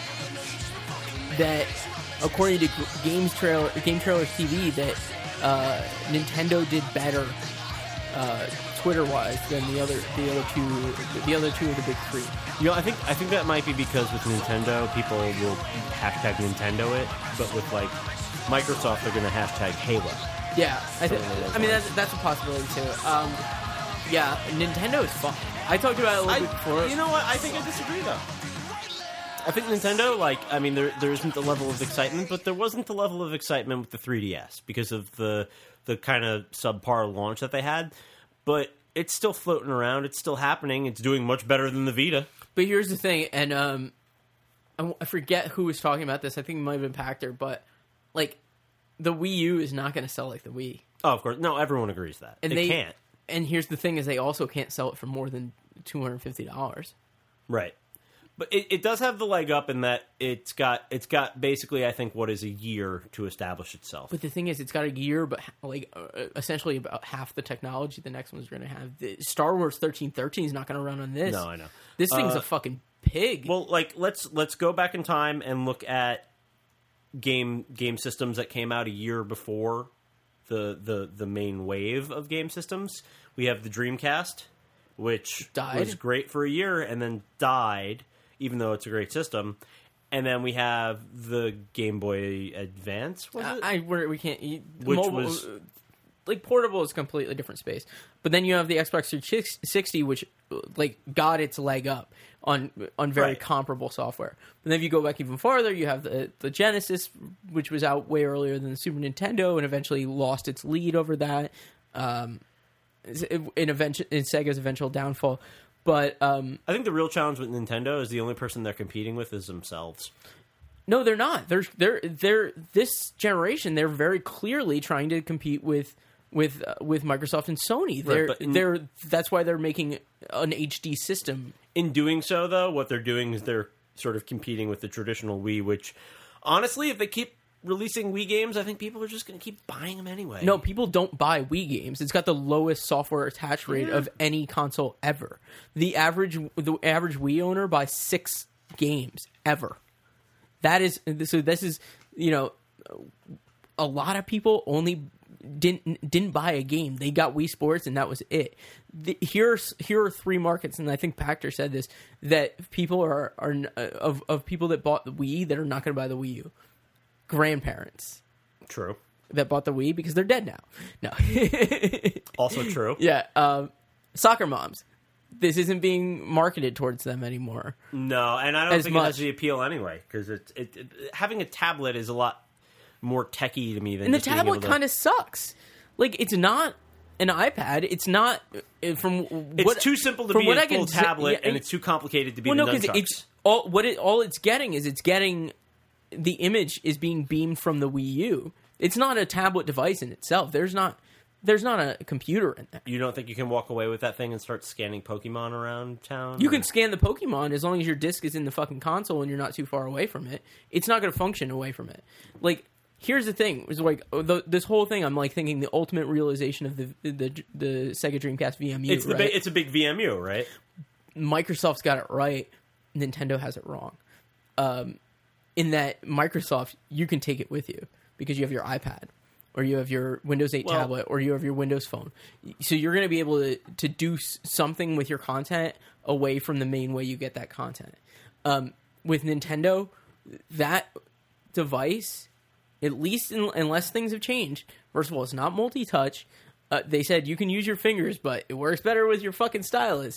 that, according to Games Trailer, Game Trailers T V, that uh, Nintendo did better uh, Twitter-wise than the other the other two the other two of the big three. You know, I think I think that might be because with Nintendo, people will hashtag Nintendo it, but with like Microsoft, they're going to hashtag Halo. Yeah, I, th- Something along those I mean lines. that's that's a possibility too. Um, yeah, Nintendo is fun. I talked about it a little bit before. You know what? I think I disagree though. I think Nintendo, like, I mean, there there isn't the level of excitement, but there wasn't the level of excitement with the three D S because of the the kind of subpar launch that they had. But it's still floating around. It's still happening. It's doing much better than the Vita. But here's the thing, and um, I, I forget who was talking about this. I think it might have been Pactor, but like the Wii U is not going to sell like the Wii. Oh, of course. No, everyone agrees that. And they, they can't. And here's the thing: is they also can't sell it for more than two hundred fifty dollars. Right. But it, it does have the leg up in that it's got it's got basically, I think, what is a year to establish itself. But the thing is, it's got a year, but like uh, essentially about half the technology the next one's going to have. The Star Wars thirteen thirteen is not going to run on this. No, I know. This thing's Uh, a fucking pig. Well, like let's let's go back in time and look at game game systems that came out a year before the the the main wave of game systems. We have the Dreamcast, which Died. was great for a year and then died, even though it's a great system. And then we have the Game Boy Advance. Was it? I, I we're, we can't. You, Which mobile, was- like portable is a completely different space. But then you have the Xbox three sixty, which like got its leg up on on very Right. comparable software. And then if you go back even farther, you have the the Genesis, which was out way earlier than the Super Nintendo, and eventually lost its lead over that. Um, in, eventual, in Sega's eventual downfall. But um, I think the real challenge with Nintendo is the only person they're competing with is themselves. no, they're not. They're they're they're this generation. They're very clearly trying to compete with with uh, with Microsoft and Sony. They're but in- they're that's why they're making an H D system. In doing so, though, what they're doing is they're sort of competing with the traditional Wii, which, honestly, if they keep releasing Wii games, I think people are just going to keep buying them anyway. No, people don't buy Wii games. It's got the lowest software attach rate Yeah. of any console ever. The average the average Wii owner buys six games ever. That is so. This is you know, a lot of people only didn't didn't buy a game. They got Wii Sports and that was it. The, here's here are three markets, and I think Pactor said this, that people are are of of people that bought the Wii that are not going to buy the Wii U. Grandparents True. that bought the Wii because they're dead now. No. Also true. Yeah. Um, soccer moms. This isn't being marketed towards them anymore. No, and I don't As think it much. has the appeal anyway, because it, it, it, having a tablet is a lot more techy to me than And the just being tablet able to- kind of sucks. Like, it's not an iPad. It's not uh, from It's what, too simple to from be what a I can full say- tablet, yeah, and it's too complicated to be well, the no, because nunchucks. it's all what it all it's getting is it's getting the image is being beamed from the Wii U. It's not a tablet device in itself. There's not there's not a computer in there. You don't think you can walk away with that thing and start scanning Pokemon around town? You or- can scan the Pokemon as long as your disc is in the fucking console and you're not too far away from it. It's not going to function away from it. Like, here's the thing: is like the, this whole thing. I'm like thinking the ultimate realization of the the, the Sega Dreamcast V M U. It's the right? ba- it's a big V M U, right? Microsoft's got it right. Nintendo has it wrong. Um, in that Microsoft, you can take it with you because you have your iPad, or you have your Windows eight Well- tablet, or you have your Windows Phone. So you're going to be able to to do s- something with your content away from the main way you get that content. Um, with Nintendo, that device, at least in, unless things have changed. First of all, it's not multi-touch. Uh, they said you can use your fingers, but it works better with your fucking stylus.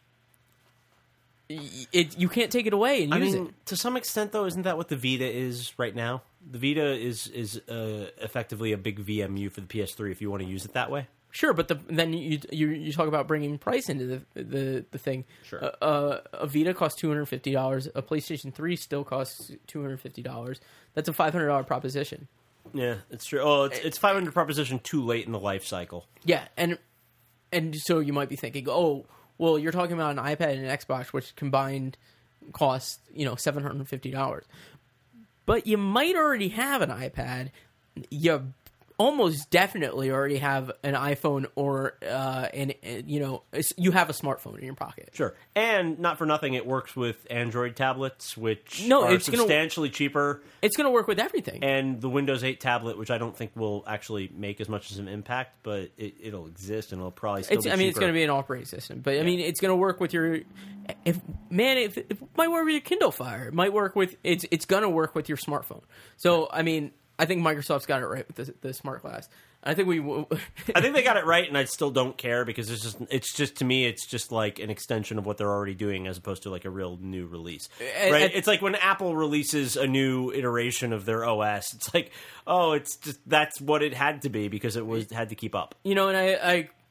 It, you can't take it away and I use mean, it. to some extent, though, isn't that what the Vita is right now? The Vita is is uh, effectively a big V M U for the P S three if you want to use it that way. Sure, but the, then you, you you talk about bringing price into the the, the thing. Sure. Uh, uh, a Vita costs two hundred fifty dollars. A PlayStation three still costs two hundred fifty dollars. That's a five hundred dollars proposition. Yeah, it's true. Oh, it's, it's five hundred proposition too late in the life cycle. Yeah, and and so you might be thinking, oh, well, you're talking about an iPad and an Xbox, which combined cost you know seven hundred fifty dollars. But you might already have an iPad. You almost definitely already have an iPhone or uh, an you know you have a smartphone in your pocket. Sure, and not for nothing, it works with Android tablets, which No, are it's gonna- substantially cheaper, It's going to work with everything. and the Windows eight tablet, which I don't think will actually make as much as an impact, but it, it'll exist and it'll probably still It's, be I mean, it's cheaper. going to be an operating system, but I mean, it's going to work with your. If man, if, it might work with your Kindle Fire. It might work with it's. It's going to work with your smartphone. So I mean, I think Microsoft's got it right with the, the smart glass. I think we. I think they got it right, and I still don't care because it's just it's just to me it's just like an extension of what they're already doing as opposed to like a real new release, And- right? and- it's like when Apple releases a new iteration of their O S, it's like, oh, it's just that's what it had to be because it was had to keep up. You know, and I, I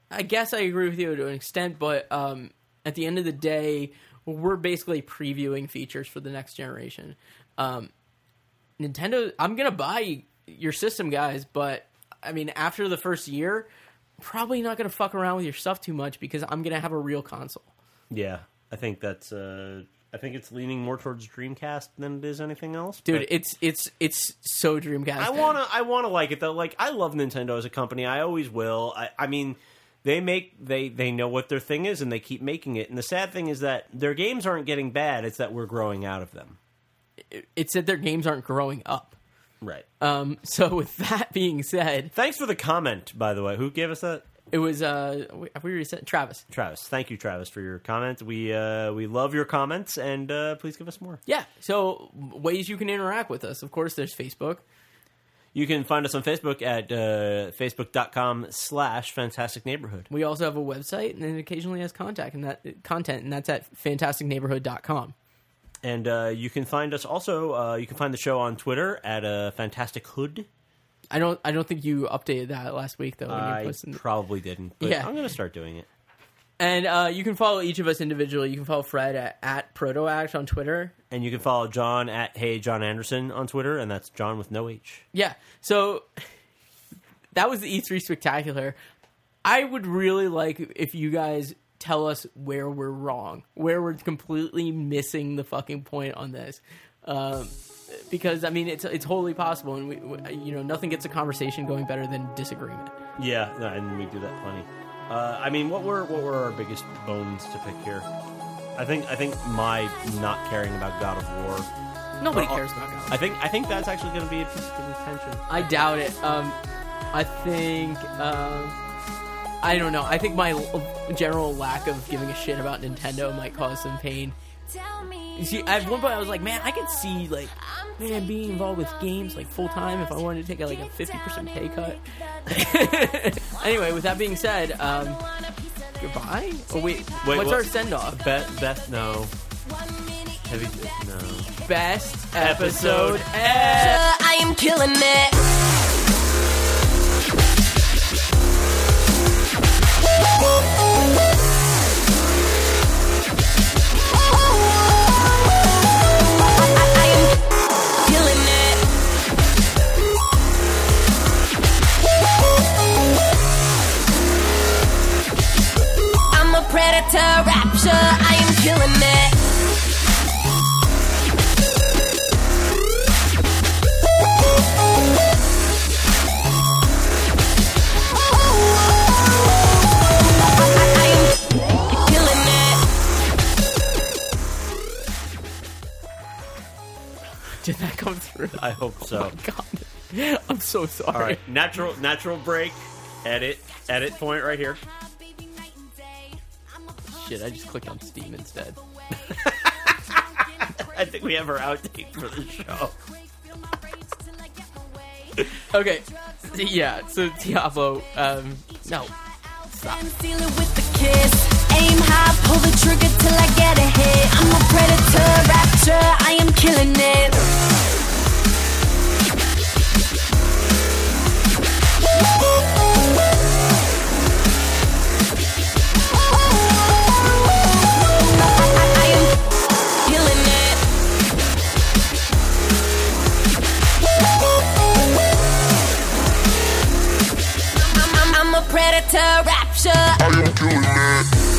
I guess I agree with you to an extent, but um, at the end of the day, we're basically previewing features for the next generation. Um, Nintendo, I'm gonna buy your system, guys, but I mean, after the first year, probably not gonna fuck around with your stuff too much because I'm gonna have a real console. Yeah, I think that's. Uh, I think it's leaning more towards Dreamcast than it is anything else. Dude, but it's it's it's so Dreamcast. I wanna I wanna like it though. Like I love Nintendo as a company. I always will. I, I mean, they make they they know what their thing is and they keep making it. And the sad thing is that their games aren't getting bad. It's that we're growing out of them. It's that their games aren't growing up. Right. Um. So with that being said, thanks for the comment. By the way, who gave us that? It was uh, we we already said Travis. Travis, thank you, Travis, for your comment. We uh, we love your comments, and uh, please give us more. Yeah. So ways you can interact with us. Of course, there's Facebook. You can find us on Facebook at uh, facebook.com slash Fantastic Neighborhood. We also have a website, and it occasionally has contact and that content, and that's at fantastic neighborhood dot com. And uh, you can find us also. Uh, you can find the show on Twitter at uh, Fantastic Hood. I don't. I don't think you updated that last week though. When I you posted... probably didn't. But yeah, I'm going to start doing it. And uh, you can follow each of us individually. You can follow Fred at, at ProtoAct on Twitter, and you can follow John at Hey John Anderson on Twitter, and that's John with no H. Yeah. So that was the E three Spectacular. I would really like if you guys tell us where we're wrong, where we're completely missing the fucking point on this. Um, Because I mean, it's it's wholly possible, and we, we, you know, nothing gets a conversation going better than disagreement. Yeah, no, and we do that plenty. Uh, I mean, what were what were our biggest bones to pick here? I think I think my not caring about God of War. Nobody uh, cares about God of War. I think I think that's actually going to be a piece of contention. I doubt it. Um, I think um, I don't know. I think my general lack of giving a shit about Nintendo might cause some pain. You see, at one point I was like, man, I could see like, man, being involved with games like full time if I wanted to take a, like a fifty percent pay cut. Anyway, with that being said, um, goodbye. Oh wait, wait what's what? our send off? Best, best, no. Heavy, no. Best episode ever. I am killing it. Predator rapture, I am killing it. I am killing it. Did that come through? I hope so. Oh my God. I'm so sorry. All right, natural natural break. Edit edit point right here. Shit, I just clicked on Steam instead. I think we have our outtake for the show. Okay, yeah, so Diablo, um, no, stop. Seal it with the kiss. Aim high, pull the trigger till I get a hit. I'm a predator rapture, I am killing it. Predator rapture. I am killing it.